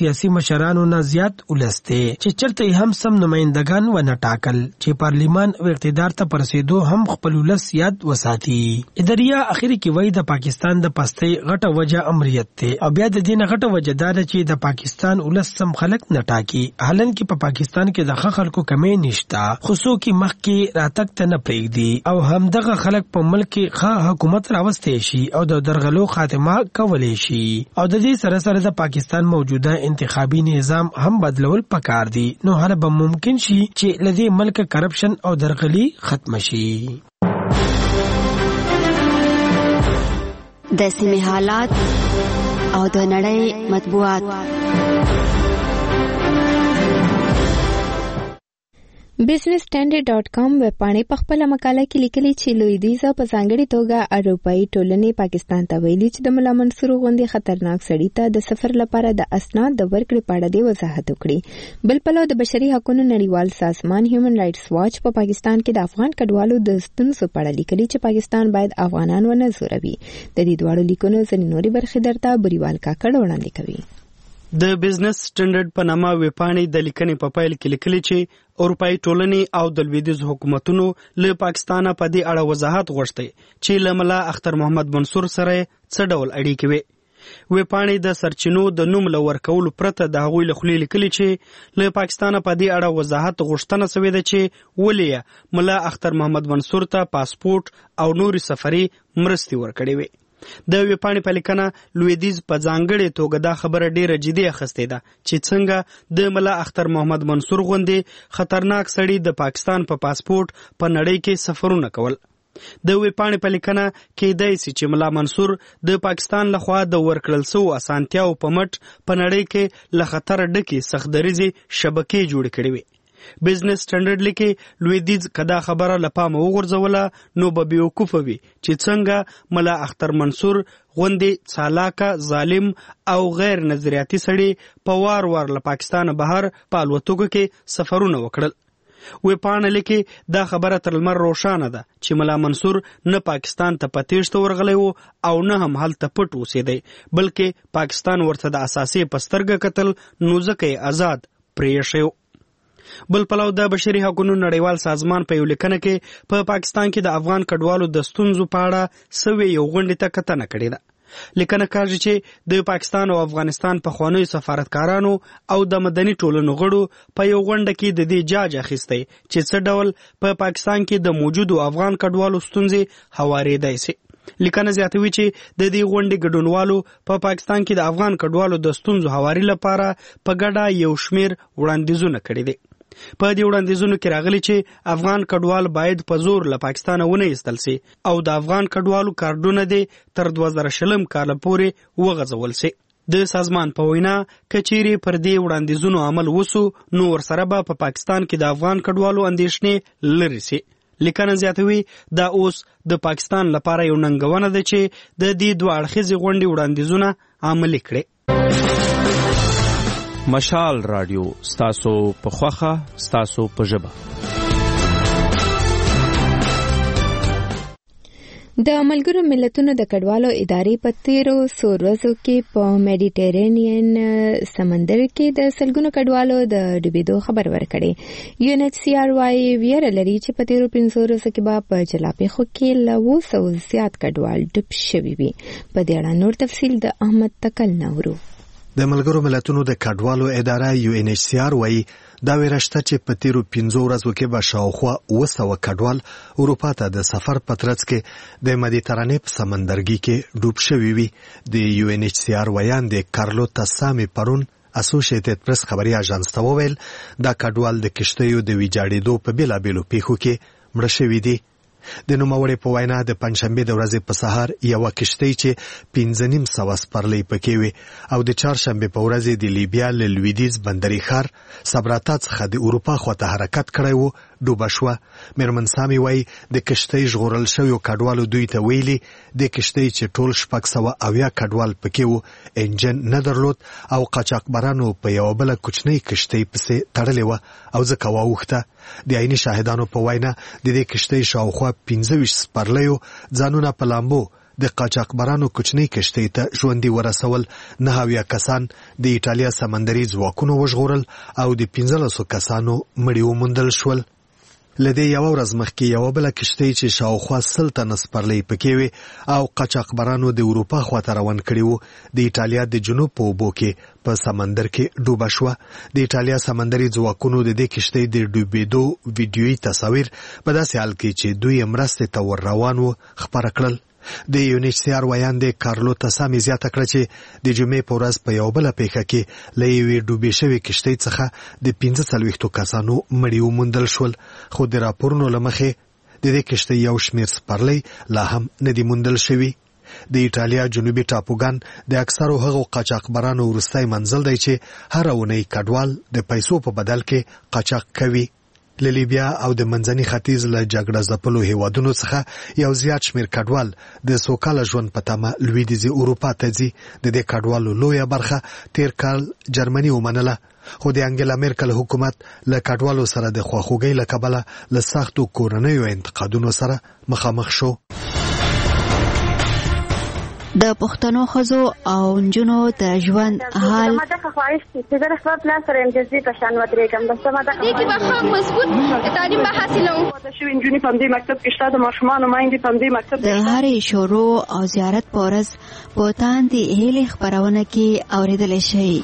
سیاسي مشرانو نه زیات ولسته چې چرته هم سم نمائندگان و نه ټاکل چې پارلیمان او اقتدار ته پرسیدو هم خپل ولس یاد وساتي. اداریا اخیری کې وایي د پاکستان د پستۍ غټه وجه امریت ته او بیا د دې نه غټه وجه دا ده چې د پاکستان ولس سم خلک نه ټاکي. حالن کې په پاکستان کې د خلکو کمی نشتا خصوصي کې مخ کې راتګ ته نه پرېږدي او همدغه خلک په ملک کې ښه حکومت راوستي شي او د درغلو خاتمه کولی شي او د دې سره سره د پاکستان موجوده انتخابي نظام هم بدلول پکار دي نو هر به ممکن شي چې لدی ملک کرپشن او درغلي ختم شي. د سیمې حالات او د نړۍ مطبوعات. بزنس سټینډرډ ډاټ کام ویب پاڼې په خپله مقاله کې لیکلي چې لویدیځه په ځانګړې توګه اروپایي ټولنې پاکستان ته ویلي چې د ملا منصور غوندې خطرناک سړي ته د سفر لپاره د اسناد د ورکړې په اړه دې وضاحت وکړي. بل پلو د بشري حقوقو نړیوال سازمان هیومن رائټس واچ په پاکستان کې د افغان کډوالو د ستونزو په اړه لیکلي چې پاکستان باید افغانان ونه ځوروي. د دې دواړو لیکنو ځینې نورې برخې درته بریوال کاکړ وړاندې کوي. د بزنس سټینډرډ په نامه ویبپاڼې د لیکنې په پیل کې لیکلي چې اروپایي ټولنې او د لویدیځ حکومتونو له پاکستانه په دې اړه وضاحت غوښتي چې له ملا اختر محمد منصور سره څه ډول اړیکې وي. ویبپاڼې د سرچینو د نوم له ورکولو پرته د هغوی له خولې لیکلي چې له پاکستانه په دې اړه وضاحت غوښتنه شوې ده چې ولې ملا اختر محمد منصور ته پاسپورت او نوري سفري مرستې ورکړې وي. د ویبپاڼې په لیکنه لویدیځ په ځانګړې توګه دا خبره ډیره جدي اخیستې ده چې څنګه د ملا اختر محمد منصور غوندې خطرناک سړي د پاکستان په پاسپورت په نړۍ کې سفرونه کول. د ویبپاڼې په لیکنه کېدای شي چې ملا منصور د پاکستان لخوا د ورکړل شوو اسانتیاو په مټ په نړۍ کې له خطر ډکې سختدریزې شبکې جوړې کړې وي. بزنس سټینډرډ لیکي لویدیځ کدا خبره لپامه وغورځوله نو به بیوقوفه وي چې څنګه ملا اختر منصور غوندې چالاکه ظالم او غیر نظریاتي سړي په وار وار له پاکستان بهر په الوتکو کې سفرونه وکړل. ویبپاڼه لیکي دا خبره تر لمر روښانه ده چې ملا منصور نه پاکستان ته په تیښته ورغلی و او نه هم هلته پټ اوسېدی بلکې پاکستان ورته د اساسي په سترګه کتل نو ځکه یې آزاد پرېښی. بل پلو د بشري حقوقو نړیوال سازمان په یو لیکنه کې په پاکستان کې د افغان کډوالو د ستونزو په اړه سوي یو غونډې ته کتنه کړې ده. لیکنه کاږي چې د پاکستان او افغانستان پخوانیو سفارتکارانو او د مدني ټولنو غړو په یو غونډه کې د دې جاج اخیستی چې څه ډول په پاکستان کې د موجودو افغان کډوالو ستونزې هوارېدای شي. لیکنه زیاتوي چې د دې غونډې ګډونوالو په پاکستان کې د افغان کډوالو د ستونزو هواري لپاره په ګډه یو شمیر وړاندیزونه کړي دي. په دې وړاندیزونو کې راغلي چې افغان کډوال باید په زور له پاکستانه ونه ایستل شي او د افغان کډوالو کارډونه دې تر دوه زره شلم کال پورې وغځول شي. د سازمان په وینا کچېرې پر دې وړاندیزونو عمل وسو نو ورسره به په پاکستان کې د افغان کډوالو اندېښنې لرې شي. لیکنه زیاتوي دا اوس د پاکستان لپاره یو ننګونه ده چې د دې دوه اړخیزې غونډې وړاندیزونه عملي کړي. مشال رادیو ستاسو په خوخه ستاسو په ژبه. د ملګرو ملتونو د کډوالو ادارې په تیرو څو ورځو کې په میډیټرینین سمندر کې د سلګونو کډوالو د ډوبېدو خبر ورکړی. یو ان ایچ سی آر وايي ویره لري چې په تیرو پنځو ورځو کې به په جلاپیخو کې له اوه سوو زیات کډوال ډوب شوي وي. په دې اړه نور تفصیل د احمد تکل نورو. د ملګرو ملتونو د کډوالو اداره یو ان ایچ سی آر وايي دا ویره شته چې په تیرو پنځو ورځو کې به شاوخوا اوه سوه کډوال اروپا ته د سفر په ترڅ کې د مدیترانې په سمندرګي کې ډوب شوي وي. د یو ان ایچ سی آر ویان د کارلوتا سامي پرون اسوسییټډ پریس خبري اژانس ته وویل دا کډوال د کشتیو د ویجاړېدو په بیلابیلو پیښو کې مړه شوي دي. د نوموړي په وینا د پنځشنبه د ورځې په سهار یو کشتۍ چې پنځه نیم سوه سپرلۍ پکې وي او د چهارشنبه په ورځ د لیبیا له لویدیځ بندري ښار سبراتا څخه د اروپا خواته حرکت کړی و ډوبه شوه. میرمن سامي وایي د کشتۍ ژغورل شویو کډوالو دوی ته ویلي د کشتۍ چې ټول شپږ سوه اویا کډوال پکې وو انجن نه درلود او قاچاقبرانو په یوه بله کوچنۍ کشتۍ پسې تړلې وه او ځکه واوښته. د عیني شاهدانو په وینا د دې کشتۍ شاوخوا پنځه ویشت سپرلیو ځانونه په لامبو د قاچاقبرانو کوچنۍ کشتۍ ته ژوندي ورسول. نه اویا کسان د ایټالیا سمندري ځواکونو وژغورل او د پنځلسو کسانو مړي وموندل شول. لدې یو ورځ مخکې یو بل کشتۍ چې شاوخوا سل تنه سپرلۍ پکې وي او قاچاقبرانو د اروپا خواته روان کړي وو د ایټالیا د جنوب په اوبو کې په سمندر کې ډوبه شوه. د ایټالیا سمندري ځواکونو د دې کشتۍ د ډوبېدو ویډیويي تصاویر په داسې حال کې چې دوی مرستې ته ور روان وو خپاره کړل. د یونیسیار ویان د کارلو تسامي زیاته کړه چې د جمعې په ورځ په یو بله پیښه کې له یوې ډوبې شوې کشتۍ څخه د پنځه څلوېښتو کسانو مړي وموندل شول، خو د راپورونو له مخې د دې کشتۍ یو شمېر سپرلۍ لا هم نه دي موندل شوي. د ایټالیا جنوبي ټاپوګان د اکثرو هغو قاچاقبرانو وروستی منزل دی چې هره اونۍ کډوال د پیسو په بدل کې قاچاق کوي. له لیبیا او د منځني ختیځ له جګړه ځپلو هیوادونو څخه یو زیات شمېر کډوال د سوکاله ژوند په تمه لویدیځې اروپا ته ځي. د دې کډوالو لویه برخه تیر کال جرمني ومنله، خو د انګلا میرکل حکومت له کډوالو سره د خواخوږۍ له کبله له سختو کورنیو انتقادونو سره مخامخ شو. د پښتنو ښځو او نجونو د ژوند حال ما دغه خواهش چې زه خپل پلان سره انجزي په شان ودرېږم. بس ما دغه دې کې به ښه مضبوط تعلیم به حاصلوم. د شوي نجونې په همدې مکتب کې شته، د ماشومانو میندې په همدې مکتب د هرې شروع او زیارت په ورځ په تاندې هیلې خپرونه کې اورېدلی شئ.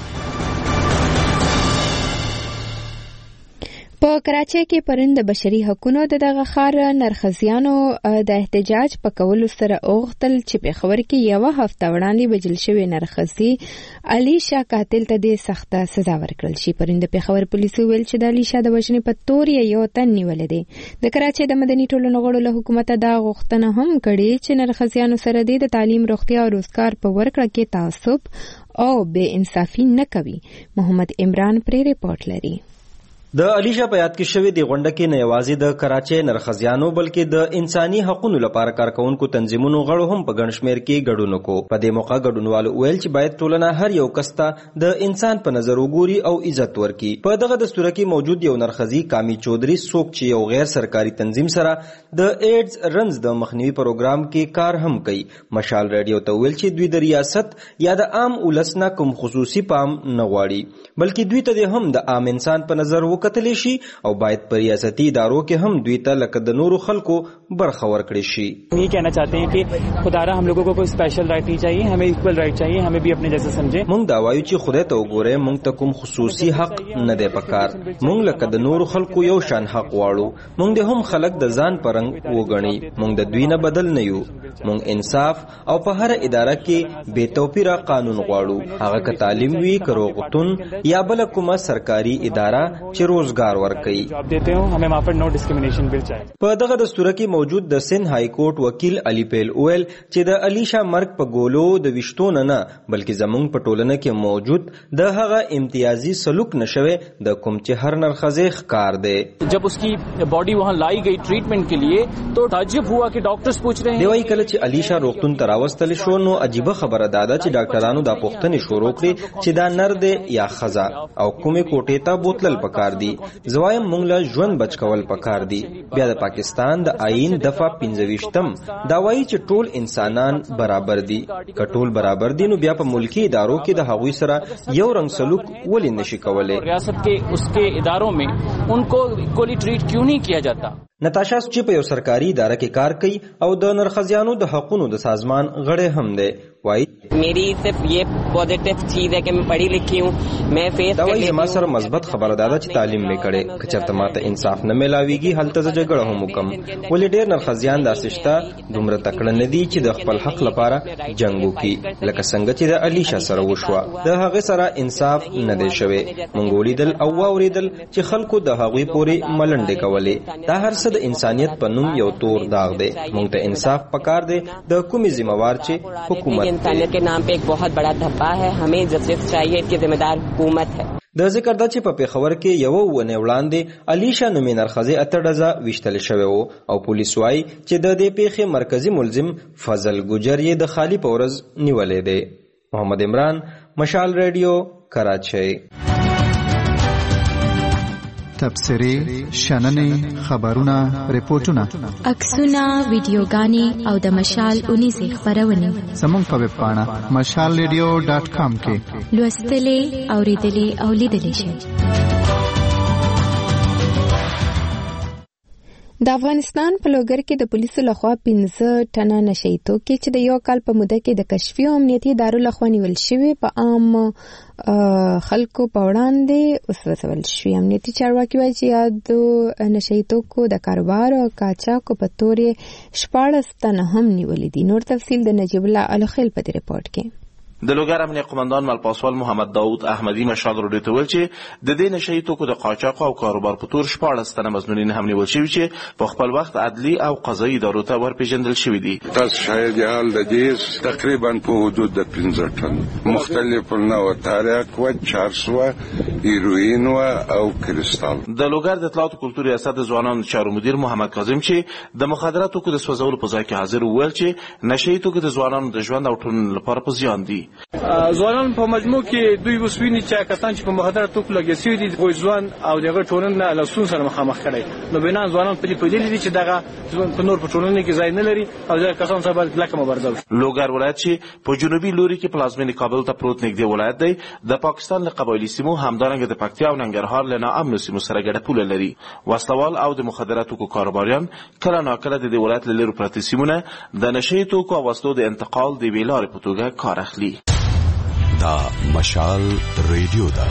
په کراچۍ کې پرون د بشري حقوقو د دغه ښار نرښځیانو د احتجاج په کولو سره وغوښتل چې پېښور کې یوه هفته وړاندې وژل شوې نرښځې علیشه قاتل ته د سخته سزا ورکړل شي. پرون د پېښور پولیسو ویل چې د علیشه د وژنې په تور یې یو تن نیولی دی. د کراچۍ د مدني ټولنو غړو له حکومته دا غوښتنه هم کړې چې نرښځیانو سره د تعلیم، روغتیا او روزګار په ورکړه کې تعصب او بې انصافي نه کوي. محمد عمران پرې رپورټ لري. د علیشه په یاد کې شوې د غونډه کې نه یوازې د کراچۍ نرښځیانو بلکې د انساني حقوقو لپاره کار کوونکو تنظیمونو غړو هم په ګڼ شمېر کې ګډون وکړو. په دې موقع ګډونوالو ویل چې باید ټولنه هر یو کس ته د انسان په نظر وګوري او عزت ورکړي. په دغه دستوره کې موجود یو نرښځي کامي چودري څوک چې یو غیر سرکاري تنظیم سره د ایډز رنز د مخنیوي پروګرام کې کار هم کوي، مشال رادیو ته ویل چې دوی د ریاست یا د عام ولس نه کوم خصوصي پام نه غواړي، بلکې دوی ته هم د عام انسان په نظر کتلی شي او باید په ریاستي ادارو کې هم دوی ته لکه د نورو خلکو برخه ورکړي شي. یہ کہنا چاہتے ہیں کہ خدارا ہم لوگوں کو کوئی اسپیشل رائٹ نہیں چاہیے، ہمیں ایکول رائٹ چاہیے، ہمیں بھی اپنے جیسے سمجھے. مونږ دا وایو چې خدای ته وګوره، مونږ ته کوم خصوصي حق نه دی پکار، مونږ لکه د نورو خلکو یو شان حق واړو، مونږ د هم خلک د ځان پرنګ وګڼي، مونږ د دوی نه بدل نه یو، مونږ انصاف او په هر اداره کې بے توپیره قانون غواړو، هغه که تعلیم وي که روغتون یا بل کومه سرکاري اداره چې روزګار ورکوي. په دغه دستوره کې موجود د سند های کورټ وکیل علي پیل اویل چې د علیشه مرګ په ګولو د ویشتو نه نه بلکې زمونږ په ټولنه کې موجود د هغه امتیازي سلوک نشوي د کوم چې هر نرښځې ښکار دی. जब उसकी बॉडी वहां लाई गई ट्रीटमेंट के लिए तो ताज्जुब हुआ कि डॉक्टर्स पूछ रहे हैं. دی وايي کله چې علیشه روغتون ته راوستل شو نو عجیبه خبره داده چې ډاکټرانو دا پوښتنې شروع کړې چې دا نر دی یا ښځه او کومې کوټې ته بوتلل پکار دي. زوایم مونږ له ژوند بچ کول پکار دي. بیا د پاکستان د آئین دفعه پنځه ویشتم دا وایي چې ټول انسانان برابر دي. که ټول برابر دي نو بیا په ملکی ادارو کې د هغوی سره یو رنګ سلوک ولې نشي کولی؟ ریاست کې اس کے اداروں میں ان کو اکولی ٹریٹ کیوں نہیں کیا جاتا؟ نتاشا چې په یو سرکاري اداره کې کار کوي او د نرښځیانو د حقوقو د سازمان غړی هم دی، وایي میری صرف یہ پوزیټیو چیز ہے کہ میں پڑھی لکھی ہوں. میں فیس دا وایي زما سره مثبت خبره ده چې تعلیم مې کړی، که چېرته ماته انصاف نه میلاویږي هلته زه جګړه هم وکړم. ولې ډېر نرښځیان داسې شته دومره تکړه نه دي چې د خپل حق لپاره جنګ وکړي، لکه څنګه چې د علیشه سره وشوه. د هغې سره انصاف نه دی شوی. موږ ولیدل او واورېدل چې خلکو د هغوی پورې ملنډې کولې. دا هر څه د انسانیت په نوم یو تور داغ دی. موږ ته انصاف پکار دی. د کومې ذمہوار چې حکومت انسانیت کے نام پہ ایک بہت بڑا دھبا ہے، ہمیں جسٹس چاہیے، اس کی ذمہ دار حکومت ہے. د ذکر ده چې په پېښور کې یوه ونې وړاندې علیشه نومې نرښځې اته ډزه ویشتل شوې وو او پولیس وایي چې د دې پېښې مرکزي ملزم فضل ګجر یې د خالي په ورځ نیولی دی. محمد عمران، مشال ریډیو، کراچۍ. تبصرې شننې خبرونه ریپورتونه عکسونه ویډیوګانې او د مشال اونیزې خبرونه زموږ په ویب پاڼه مشال ریډیو ډاټ کام کې لوستلې اوریدلې او لیدلې شئ. د افغانستان په لوګر کې د پولیسو لخوا پنځه ټنه نشئی توکي چې د یو کال په موده کې د کشفي او امنیتي ادارو لخوا نیول شوي په عام خلکو په وړاندې اوس وسول شوي. امنیتي چارواکي وایي چې یادو نشئی توکو د کاروبار او قاچاقو په تور شپاړس تنه هم نیولي دي. نور تفصیل د نجیب الله الخیل په دې رپورټ کې. د لوګر امنیه قومندان ملپاسوال محمد داود احمدی مشال راډیو ته ویل چې د دې نشئی توکو د قاچاق او کاروبار په تور شپاړس تنه مظنونین هم نیول شوي چې په خپل وخت عدلي او قضایي ادارو ته ورپېژندل شوي دي. تاسو شاید حال د دې تقریبا په حدود د پنځه ټن مختلف نوع تاریخ و چارسو هیروین او کریستال. د لوګر د اطلاعات او کلتور ریاست د ځوانانو چارو مدیر محمد کاظم چې د مخدراتو توکو د سوځولو په ځای کې حاضر وویل چې نشئی توکو د ځوانانو د ژوند او ټولنې لپاره په زیان دي. ځوانان په مجموع کې دوی وسویني چې کسان چې په مخدراتو توکو لګیا شوي دي غوي ځوان او دغه ټولنه له ستونزو سره مخامخ کړي. نو بنا ځوانان په دې پدې دي چې دغه ځوان په نور په ټولنه کې ځای نه لري او دغه کسان سره باید لکه مبارزه وشي. لوګر ولایت چې په جنوبي لوري کې پلازمینې کابل ته پروت نږدې ولایت دی د پاکستان له قبایلي سیمو همدارنګه د پکتیا او ننګرهار له ناامنو سیمو سره ګډه پوله لري. وسلوال او د مخدراتو توکو کاروباریان کله ناکله د دې ولایت له لرو پرتې سیمونه د نشئی توکو او وسلو د انتقال د ویلارې په توګه کار اخلي. دا مشال ریډیو دا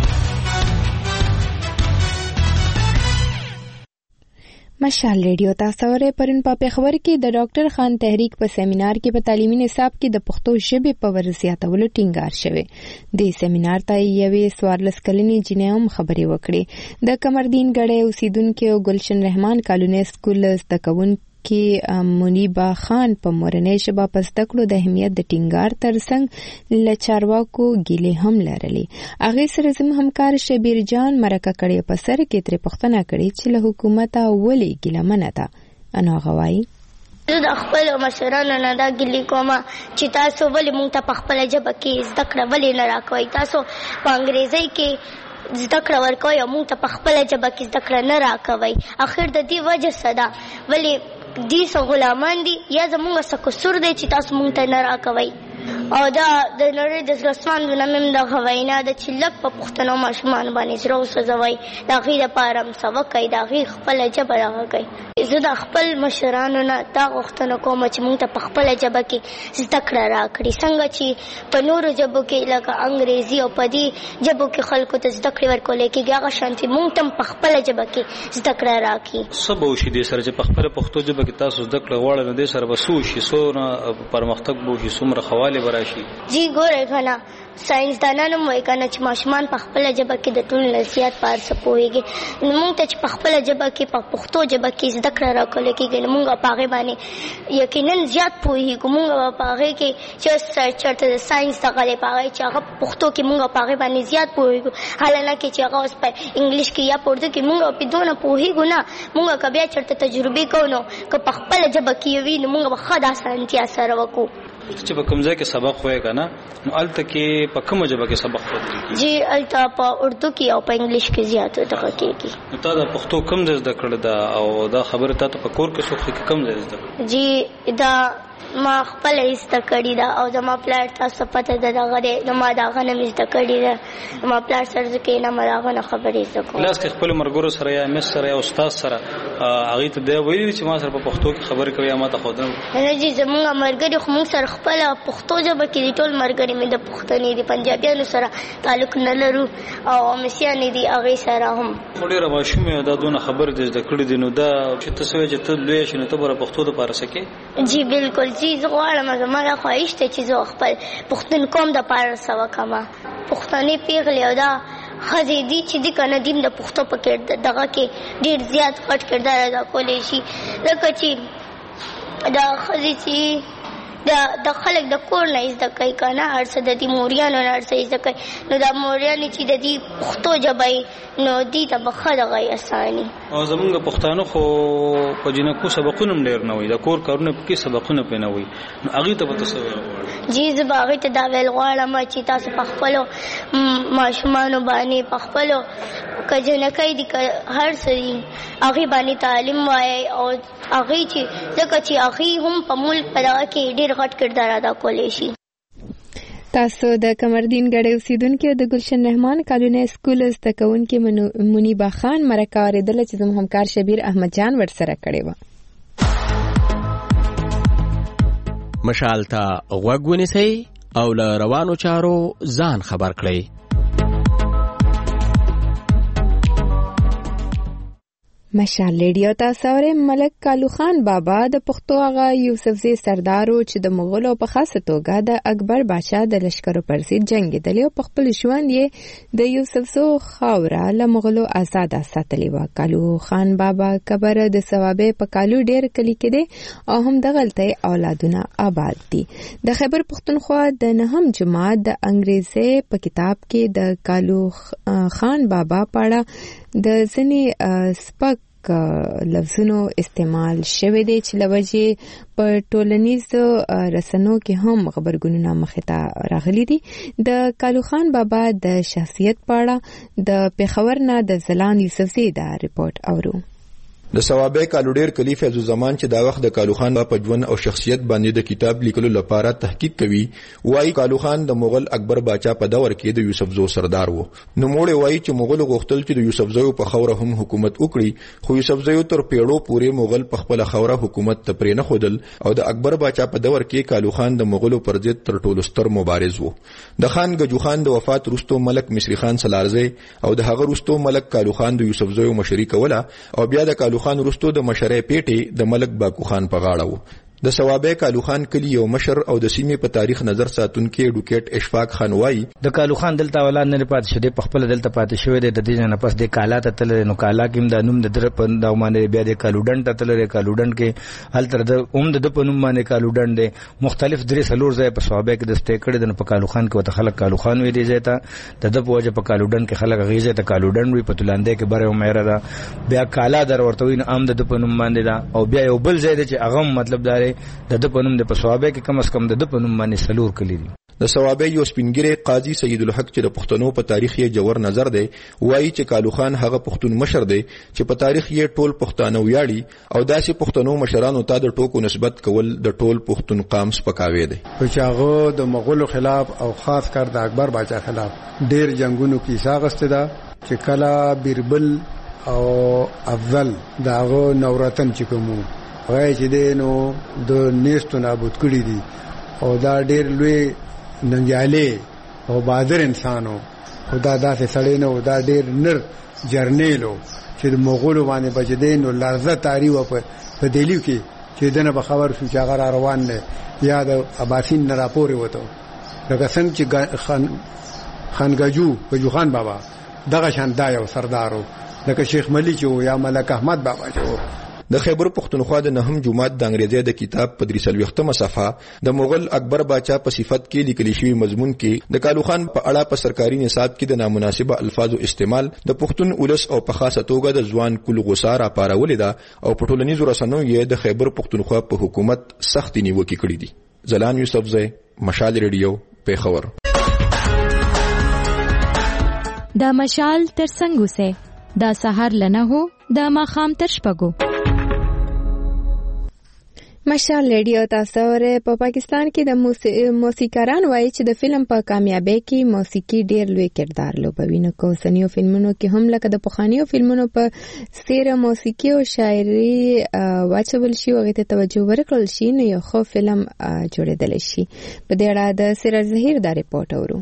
مشال ریډیو تاسو ورې پرن په خبر کې د ډاکټر خان تحریک په سیمینار کې په تعلیمي نصاب کې د پښتو ژبې په ورزياتولو ټینګار شوی. د سیمینار ته یوې سوارلس کلنې جنې هم خبرې وکړې. د کمردین ګړې اوسیدونکو ګلشن رحمان کالونی سکول زده کوونکو کې منیبا خان په مورنۍ ژبه په زده کړو د اهمیت د ټینګار ترڅنګ له چارواکو ګیلې هم لرلې. هغې سره زموږ همکار شبیر جان مرکه کړې په سر کې ترې پوښتنه کړې چې له حکومته ولې ګیلمنه ده. نو هغه وایي زه د خپلو مشرانو نه دا ګیلې کوم چې تاسو ولې موږ ته په خپله ژبه کې زده کړه ولې نه راکوئ. تاسو په انګریزۍ کې زده کړه ورکوئ او موږ ته په خپله ژبه کې زده کړه نه راکوئ. اخر د دې وجه څه ده؟ ولې دي څه غلامان دي یا زموږ څه قصور دی چې تاسو موږ ته نه راکوئ. او دا د نړۍ د زړسواندو نه مې دغه وینا ده چې لږ په پښتنو ماشومان باندې زړه وسوځوئ. د هغې دپاره هم څه وکئ، د هغې خپله ژبه دغه کوئ. زه د خپل مشرانو نه دا غوښتنه کوم چې موږ ته په خپله ژبه کې زده کړه راکړي، څنګه چې په نورو ژبو کې لکه انګریزي او په دې ژبو کې خلکو ته زده کړې ورکولی کېږي هغه شانتې موږ ته هم په خپله ژبه کې زده کړه راکړي. څه به وشي دې سره چې په خپله پښتو ژبه کې تاسو زده کړه غواړئ نو دې سره به څه وشي؟ څومره پرمختګ به وشي، څومره ښه به راشي؟ جی ګورئ که نه ساینسدانان هم وایي که نه چې ماشومان په خپله ژبه کې د ټولو نه زیات په هر څه پوهېږي. نو موږ ته چې په خپله ژبه کې په پښتو ژبه کې زده کړه راکولی کېږي نو موږ په هغې باندې یقینا زیات پوهېږو. موږ به په هغې کې چې چېرته د ساینس دغه دی په هغې چې هغه پښتو کې موږ په هغې باندې زیات پوهېږو. حالانکه چې هغه اوس په انګلیش کې یا په اردو کې موږ په دونه پوهېږو نه. موږ که بیا چېرته تجربې کوو نو که په خپله ژبه کې وي نو موږ به ښه د اسانتیا سره وکړو. چې په کوم ځای کې سبق وایې که نه نو هلته کې په کومه ژبه کې سبق ورکړي؟ جی هلته په اردو کې او په انګلیش کې زیات دغه کېږي. نو تا د پښتو کوم ځای زده کړې ده او دا خبره تا ته په کور کې څوک کې کوم ځای زده کړې؟ جی دا ما خپله یې زده کړې ده او زما پلار تاسو پته ده دغه دی نو ما د هغه نه مې زده کړې ده. زما پلار سره زه کښېنم د هغه نه خبرې زده کوم. لاس کې خپلو ملګرو سره یا مس سره یا استاد سره هغې ته دی ویلي چې ما سره په پښتو کې خبرې کوي یا ما ته ښودنه وکړي؟ نه جي زموږ ملګري خو موږ سره خپله پښتو ژبه کې دي. ټول ملګري مې د پښتنې دي، پنجابیانو سره تعلق نه لرو او مسیانې دي هغې سره هم. خو ډېره ماشوم یې دا دونه خبرې دې زده کړې دي نو دا چې ته څه وایې چې ته لویه شې نو ته به د پښتو دپاره څه کوې؟ جی بلکل جی زه غواړم زما دا خواهش دی چې زه خپل پښتون قوم دپاره څه وکړم. پښتنې پېغلې او دا ښځې دي چې دي که نه دي د پښتو په دغه کې ډېر زیات غټ کردار ادا کولی شي. ځکه چې دا ښځې چې د خلک د کور نه زده کوي که نه هر څه د دې موریانو نه هر څه زده کوي نو دا موریانې چې د دې پښتو ژبه یې نو دې ته به ښه دغه یې اساني او زمونږ پښتانه خو په جنکو سبقونه هم ډېر نه وي د کور کارونه پکې سبقونه پرې نه وي نو هغې ته به ته څه ویل غواړې؟ جی زه به هغې ته دا ویل غواړم چې تاسو په خپلو ماشومانو باندې په خپلو که جنکۍ دي که هر څه دي هغې باندې تعلیم وایئ او هغې چې ځکه چې هغې هم په ملک په دغه کې ډېر غټ کردار ادا کولی شي. تاسو د قمردین ګډې اوسیدونکو د گلشن رحمان کالونی سکول زده کوونکي منیبا خان مرکه اورېدله چې زموږ همکار شبیر احمد جان ورسره کړې وه. مشال ته غوږ ونیسئ او له روانو چارو ځان خبر کړئ. مشال ریډیو تاسو اورئ. ملک کالو خان بابا د پښتو هغه یوسفزي سردارو چې د مغولو په خاصه توګه د اکبر بادشاه د لشکرو پر ضد جنګېدلی او په خپل ژوند یې د یوسفزو خاوره له مغولو آزاده ساتلې وه. کالو خان بابا قبر د ثوابې په کالو ډېر کلي کې دی او هم دغلته اولادونه آباد دي. د خیبر پښتونخوا د نهم جماعت د انګریزي په کتاب کې د کالو خان بابا په اړه د ځینې سپک لفظونو استعمال شوی دی چې لوجې په ټولنیزو رسنو کې هم خبرګونونه مخې ته راغلي دي. د کالو خان بابا د شخصیت په اړه د پېښور نه د زلان یوسفزي دا ریپورت اورو. د ثوابه کالو ډیر کلی فیض الزمان چې دا وخت د کالو خان په ژوند او شخصیت باندې د کتاب لیکلو لپاره تحقیق کوي وایي کالو خان د مغل اکبر بادشاہ په دور کې د یوسفزو سردار وو. نو موړ وایي چې مغل غوښتل چې د یوسفزو په خوره هم حکومت وکړي خو یوسفزو تر پیړو پورې مغل په خپل خوره حکومت ته پرې نه خودل او د اکبر بادشاہ په دور کې کالو خان د مغلو پر ضد تر ټولو ستر مبارز وو. د خان گجو خان د وفات وروسته ملک مصری خان سلارزی او د هغه وروسته ملک کالو خان د یوسفزو مشري کوله او بیا د کالو خان وروسته د مشرۍ پیټي د ملک باکو خان په غاړه وو. د ثوابه کالو خان کلی یو مشر او د سیمې په تاریخ نظر ساتونکي اډوکیټ اشفاق خان وایي د کالو خان دلته اولاد نه پاتې شوی په خپل دلته پاتې شوی د دې نه پس د کالا ته تل نو کالا کې د نوم د در په د باندې بیا د کالو ډنډ ته تل کالو ډنډ کې هل تر د اوم د په نوم باندې کالو ډنډ دی مختلف درې سلور ځای په ثوابه کې د سټې کړي د په کالو خان کې وته خلک کالو خان وی دی ځای ته د د په وجه په کالو ډنډ کې خلک غیزه ته کالو ډنډ وی په تلاندې کې بره عمره ده بیا کالا در ورته وین ام د په نوم باندې دا او بیا یو بل ځای چې هغه مطلب دار د د د په ثوابه کې کم از کم د په نوم باندې سلور کلی دي. د ثوابه یو سپینګری قاضي سید الحق چې د پښتنو په تاریخ یې جوور نظر دی وایي چې کالو خان هغه پښتون مشر دی چې په تاریخ یې ټول پښتانه ویاړي او داسې پښتنو مشرانو ته د ټوکو نسبت کول د ټول پښتون قام سپکاوی دی. چې هغه د مغولو خلاف او خاص کر د اکبر بادشاہ خلاف ډیر جنگونو کې حصہ غسته ده چې کلا بیربل او افضل داغه نوراتن چې کومو وای چې دینو د نیستو نابود کړی دي او دا ډېر لوی ننګیاله او بادر انسانو خدا داسې سړی نو دا ډېر نر جرنیلو چې د مغولو باندې بچدین او لارزه تاری و په دلی کې چې دنه به خبر شو چې هغه روان نه یا د اباسین نه راپورې وته لکه څنګه چې خان خانګجو گجو خان بابا دغه شان دا یو سردارو لکه شیخ ملی چې یا ملک احمد بابا چې د خیبر پښتونخوا د نهم جماعت د انګریزي د کتاب په درې سلويختمه صفحه د مغل اکبر بادشاہ په صفت کې لیکل شوی مضمون کې د کالو خان په اړه په سرکاري نصاب کې د نامناسبه الفاظو استعمال د پښتون اولس او په خاصه توګه د ځوان کل غسار اپارولې ده او په ټولنیزو رسنیو یې د خیبر پښتونخوا په حکومت سخت نیوکې کړې دي. زلان یوسفزی مشال ریډیو پیښور. دا مشال تر څنګه سه دا سحر لنه هو دا ماخام تر شپګو. مشال ریډیو تاسو اورئ. په پاکستان کې د موسیقاران وایي چې د فلم په کامیابی کې موسیقي ډیر لوی کردار لوبوي. نو کو سنیو فلمونو کې هم لکه د پخوانیو فلمونو په څیر موسیقي او شاعري واچول شي او غته توجه ورکړل شي نو یو خو فلم جوړیدل شي. په دې اړه د سراج ظهیر دا ریپورت اورو.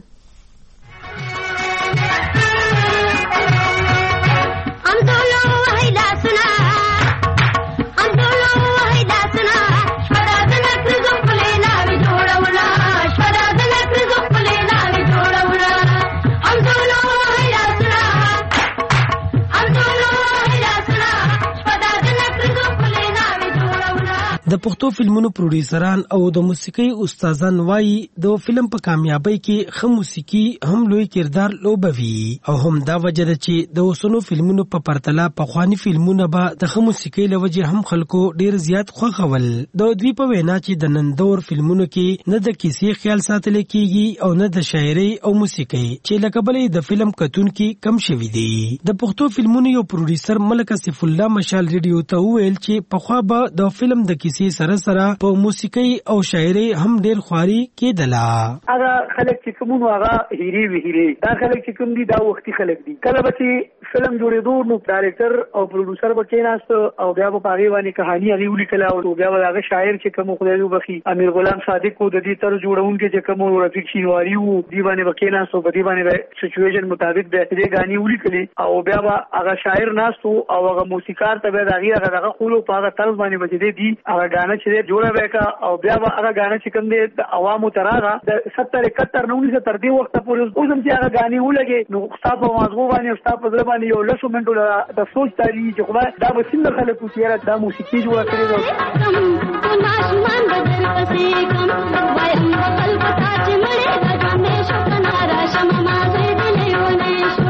د د پښتو فلمونو پروډوسران او د موسیقي استادان وایي د فلم په کامیابی کې هم موسیقي هم لوی کردار لوبوي او هم دا وجه ده چې د اوسنو فلمونو په پرتله پخواني فلمونه به د هم موسیقي لوجه هم خلکو ډیر زیات خوښول. د دوی په وینا چې د نندور فلمونو کې نه د کیسې خیال ساتل کیږي او نه د شاعري او موسیقي چې لکه بلې د فلم کتونکي کم شوي دي. د پښتو فلمونو یو پروډوسر ملک اسف الله مشال ریډیو ته وویل چې پخوا به د فلم د کیسې سره سره په موسیقي او شاعري هم ډیر خواري کېدله. هغه خلک چې کومو هغه هيري وهيري دا خلک چې کوم دي دا وختي خلک دي. کله به چې فلم جوړېدو نو ډایرکټر او پروډوسر به کېناست او بیا به هغه باندې کہانی هغه ولیکله او بیا به هغه شاعر چې کوم خدای وبخي امیر غلام صادق او د دې تر جوړونکو چې کوم رفیق شینواری وو دی باندې به کېناست او په دې باندې سچويشن مطابق به دې غاني ولیکلې او بیا به هغه شاعر ناستو او هغه موسیقار ته به هغه هغه خولو په هغه طرز باندې بچې دي هغه غانه چې جوړه وکا او بیا هغه غانه چې کوم دي د عوامو تراغه د ستر اکهتر نونیس تر دې وخت پورې اوس هم چې هغه غاني ولګي نو تاسو په مازغو باندې تاسو په ځل باندې یو لسو منټو د سوچ تاریخ چې خدای دا به څنګه خلکو تیار د موسیقي جوړه کړی دا ماشومان بدر پسې کم وای هم خپل پتا چې مړې د ګنې شو کنارا شم ما زې دې ونه شو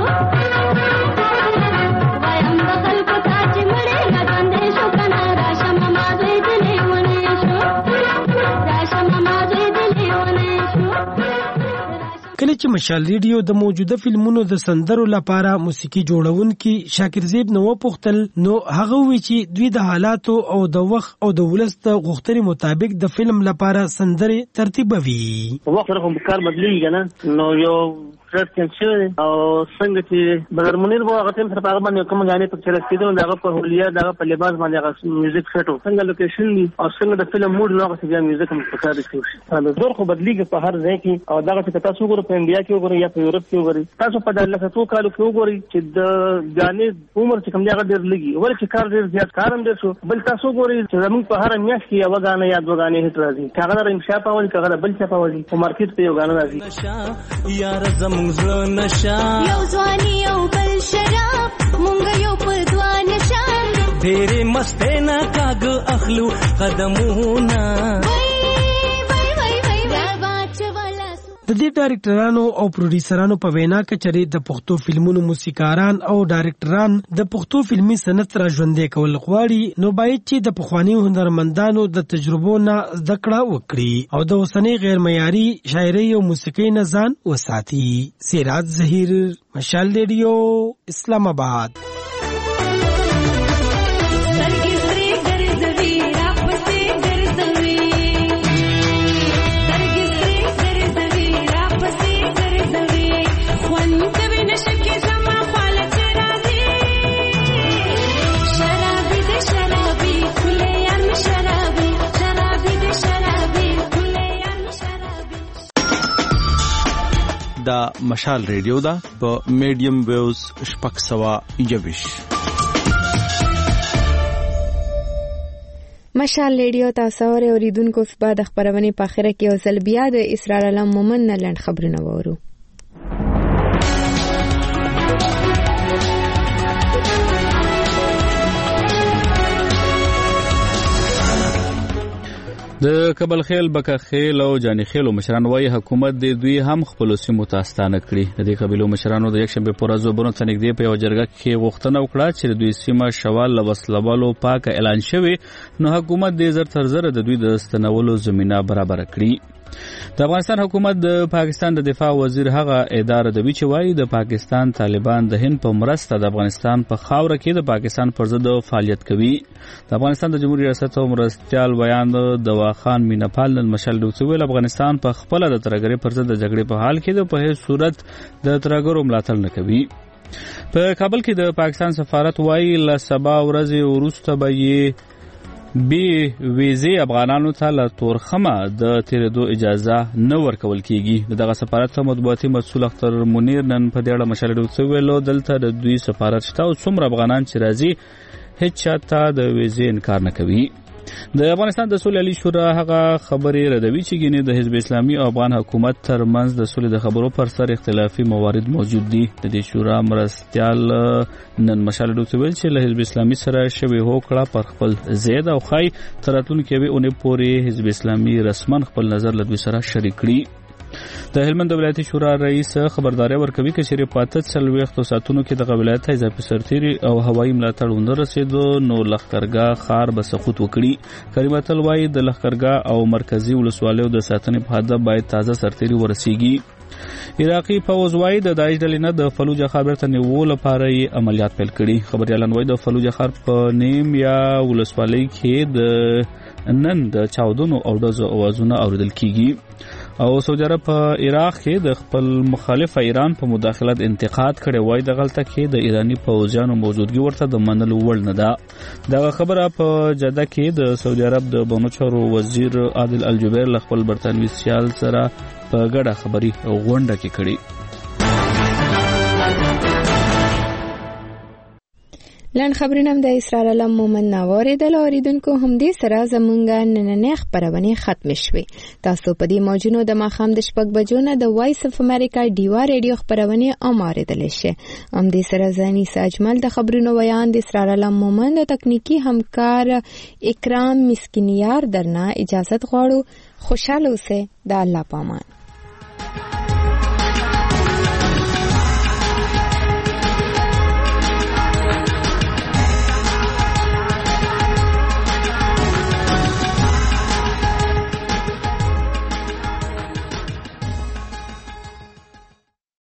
وای هم خپل پتا چې مړې د ګنې شو کنارا شم ما زې دې ونه شو را شم ما زې دې ونه شو. کله چې مشال ریډیو د موجوده فلمونو د سندرو لپاره موسیقي جوړونکي شاکر زیب نو پوښتل نو هغه وی چې دوی د حالاتو او د وخت او د ولست غوښتنې مطابق د فلم لپاره سندري ترتیبوي. وخت سره هم کار بدلیږي نه نو یو ټرک کېنشي او څنګه چې بدر منیر وو هغه تم سره هغه باندې کوم غانې په چرته کېدو دغه په هولیا دغه په لباس باندې هغه میوزیک سټو څنګه لوکیشن دی او څنګه د فلم موډ نو هغه څنګه میوزیک هم پکار دي شي زور خو بدلیږي په هر ځای کې او دغه چې تاسو وګورئ په انډیا کې وګورئ یا په یورپ کې وګورئ تاسو په دغه لسو کالو کې وګورئ چې د غانې عمر چې کوم دی هغه ډېر لګي ولې چې کار ډېر زیات کارم ډېر شو بل تاسو وګورئ چې زموږ په هر میاشت کې یو غانې یا دوه غانې هټ راځي هغه د انشاء په ول کې هغه بل څه په ول په مارکیټ ته یو غانې راځي یار زموږ زړه نشه یو ځواني یو بل شراب مونږ یو په دوه نشه ډېرې مستې نه کاږ اخلو قدمونه. د دې ډایرکټرانو او پروډوسرانو په وینا کې چې د پښتو فلمونو موسیقاران او ډایرکټران د پښتو فلمي صنعت را ژوندې کول غواړي نو باید چې د پخوانیو هنرمندانو د تجربو نه زده کړه وکړي او د اوسنۍ غیر معیاري شاعري او موسیقۍ نه ځان وساتي. سراج ظهیر، مشال ریډیو، اسلام آباد. دا مشال ریډیو دا په میډیم ویوز شپږ سوه یوویش. مشال ریډیو تاسو اوریدونکو صبح د خبرونې په اخره کې اوسل بیا د اسرار علم مومن نه لاند خبرونه وورو. د کابل خیل بکه خیل او جانی خیل مشران وایي حکومت د دوی هم خپل سیمو ته ستانه کړي. د دې قبیلو مشرانو د یک شنبه پر ورځ وبونو تنګدي په جرګه کې غوښتنه وکړه چې دوی سیمه شوال لوسلوالو پاک اعلان شوی نو حکومت د زر تر زر د دوی د استنولو زمينه برابر کړي. د افغانستان حکومت د پاکستان د دفاع وزیر هغه اداره د ویچ وایي د پاکستان طالبان د هند په مرسته د افغانستان په خاوره کې د پاکستان پر ضد فعالیت کوي. د افغانستان د جمهوریت ریاست او مرستيال ویان د دواخان مینپال نن مشال دوی افغانستان په خپل د ترګری پر ضد د جګړې په حال کې د په هیڅ صورت د ترګرو ملاتړ نه کوي. په کابل کې د پاکستان سفارت وایي ل سبا ورځې وروسته به یې بی ویزه افغانانو ته له تورخمه د تیرېدو اجازه نه ورکول کیږي. دغه سفارت مطبوعاتي مسؤل اختر منیر نن په دې اړه مشال دوی ویلو دلته د دوی سفارت شته او څومره افغانان چې راځي هیڅ چاته د ویزې انکار نه کوي. د افغانستان د سولې عالی شورا هغه خبرې ردوي چې ګینه د حزب اسلامي او افغان حکومت ترمنځ د سولې د خبرو پر سر اختلافي موارد موجود دي. د دې شورا مرستيال نن مشال ډاکټر ویل چې له حزب اسلامي سره شوی هوکړه پر خپل زید او خای تراتلون کې به اونې پورې حزب اسلامي رسمن خپل نظر له دوی سره شریک کړي. د هلمند ولایتي شورا رئیس خبرداري ورکوي چې شری پاتت سلويختو ساتونو کې د ولایت اضافي سرتيري او هوایي ملاتړ ونه رسیدو نو لخرګاه خار به سقوط وکړي. کریم تلوای د لخرګاه او مرکزی ولسوالیو د ساتنې په هدف باید تازه سرتيري ورسیږي. عراقي فوز وايي د داعش ډلې نه د فلوجه خار برته نیولو لپاره یې عملیات پیل کړي. خبريالان وايي د فلوجه خار په نیم یا ولسوالۍ کې د نن د چاودنو او د اوازونو اوریدل کیږي. او سعودي عرب په عراق کې د خپل مخالف ایران په مداخلت انتقاد کړي وای د غلطه کې د ایرانی پوځیانو موجودګي ورته د منلو وړ نه ده. دا خبره په جده کې د سعودي عرب د بنوچارو وزیر عادل الجبیر خپل برتانوي سیال سره په ګډه خبري غونډه کې کړي. لن خبرونه د اسرائیل علم مومن ناوړي د اوریدونکو هم دې سره زمونږه نننې خبرونه ختم شوه. تاسو په دې موجونو د ماخام د شپږ بجو نه د وایس اف امریکا ډیوا ریډیو خبرونه اوریدل شي. هم دې سره ځاني ساجمل د خبرونو بیان د اسرائیل علم مومن د تکنیکی همکار اکرام مسکینیار درنه اجازه غواړو. خوشاله اوسئ. د الله پامان.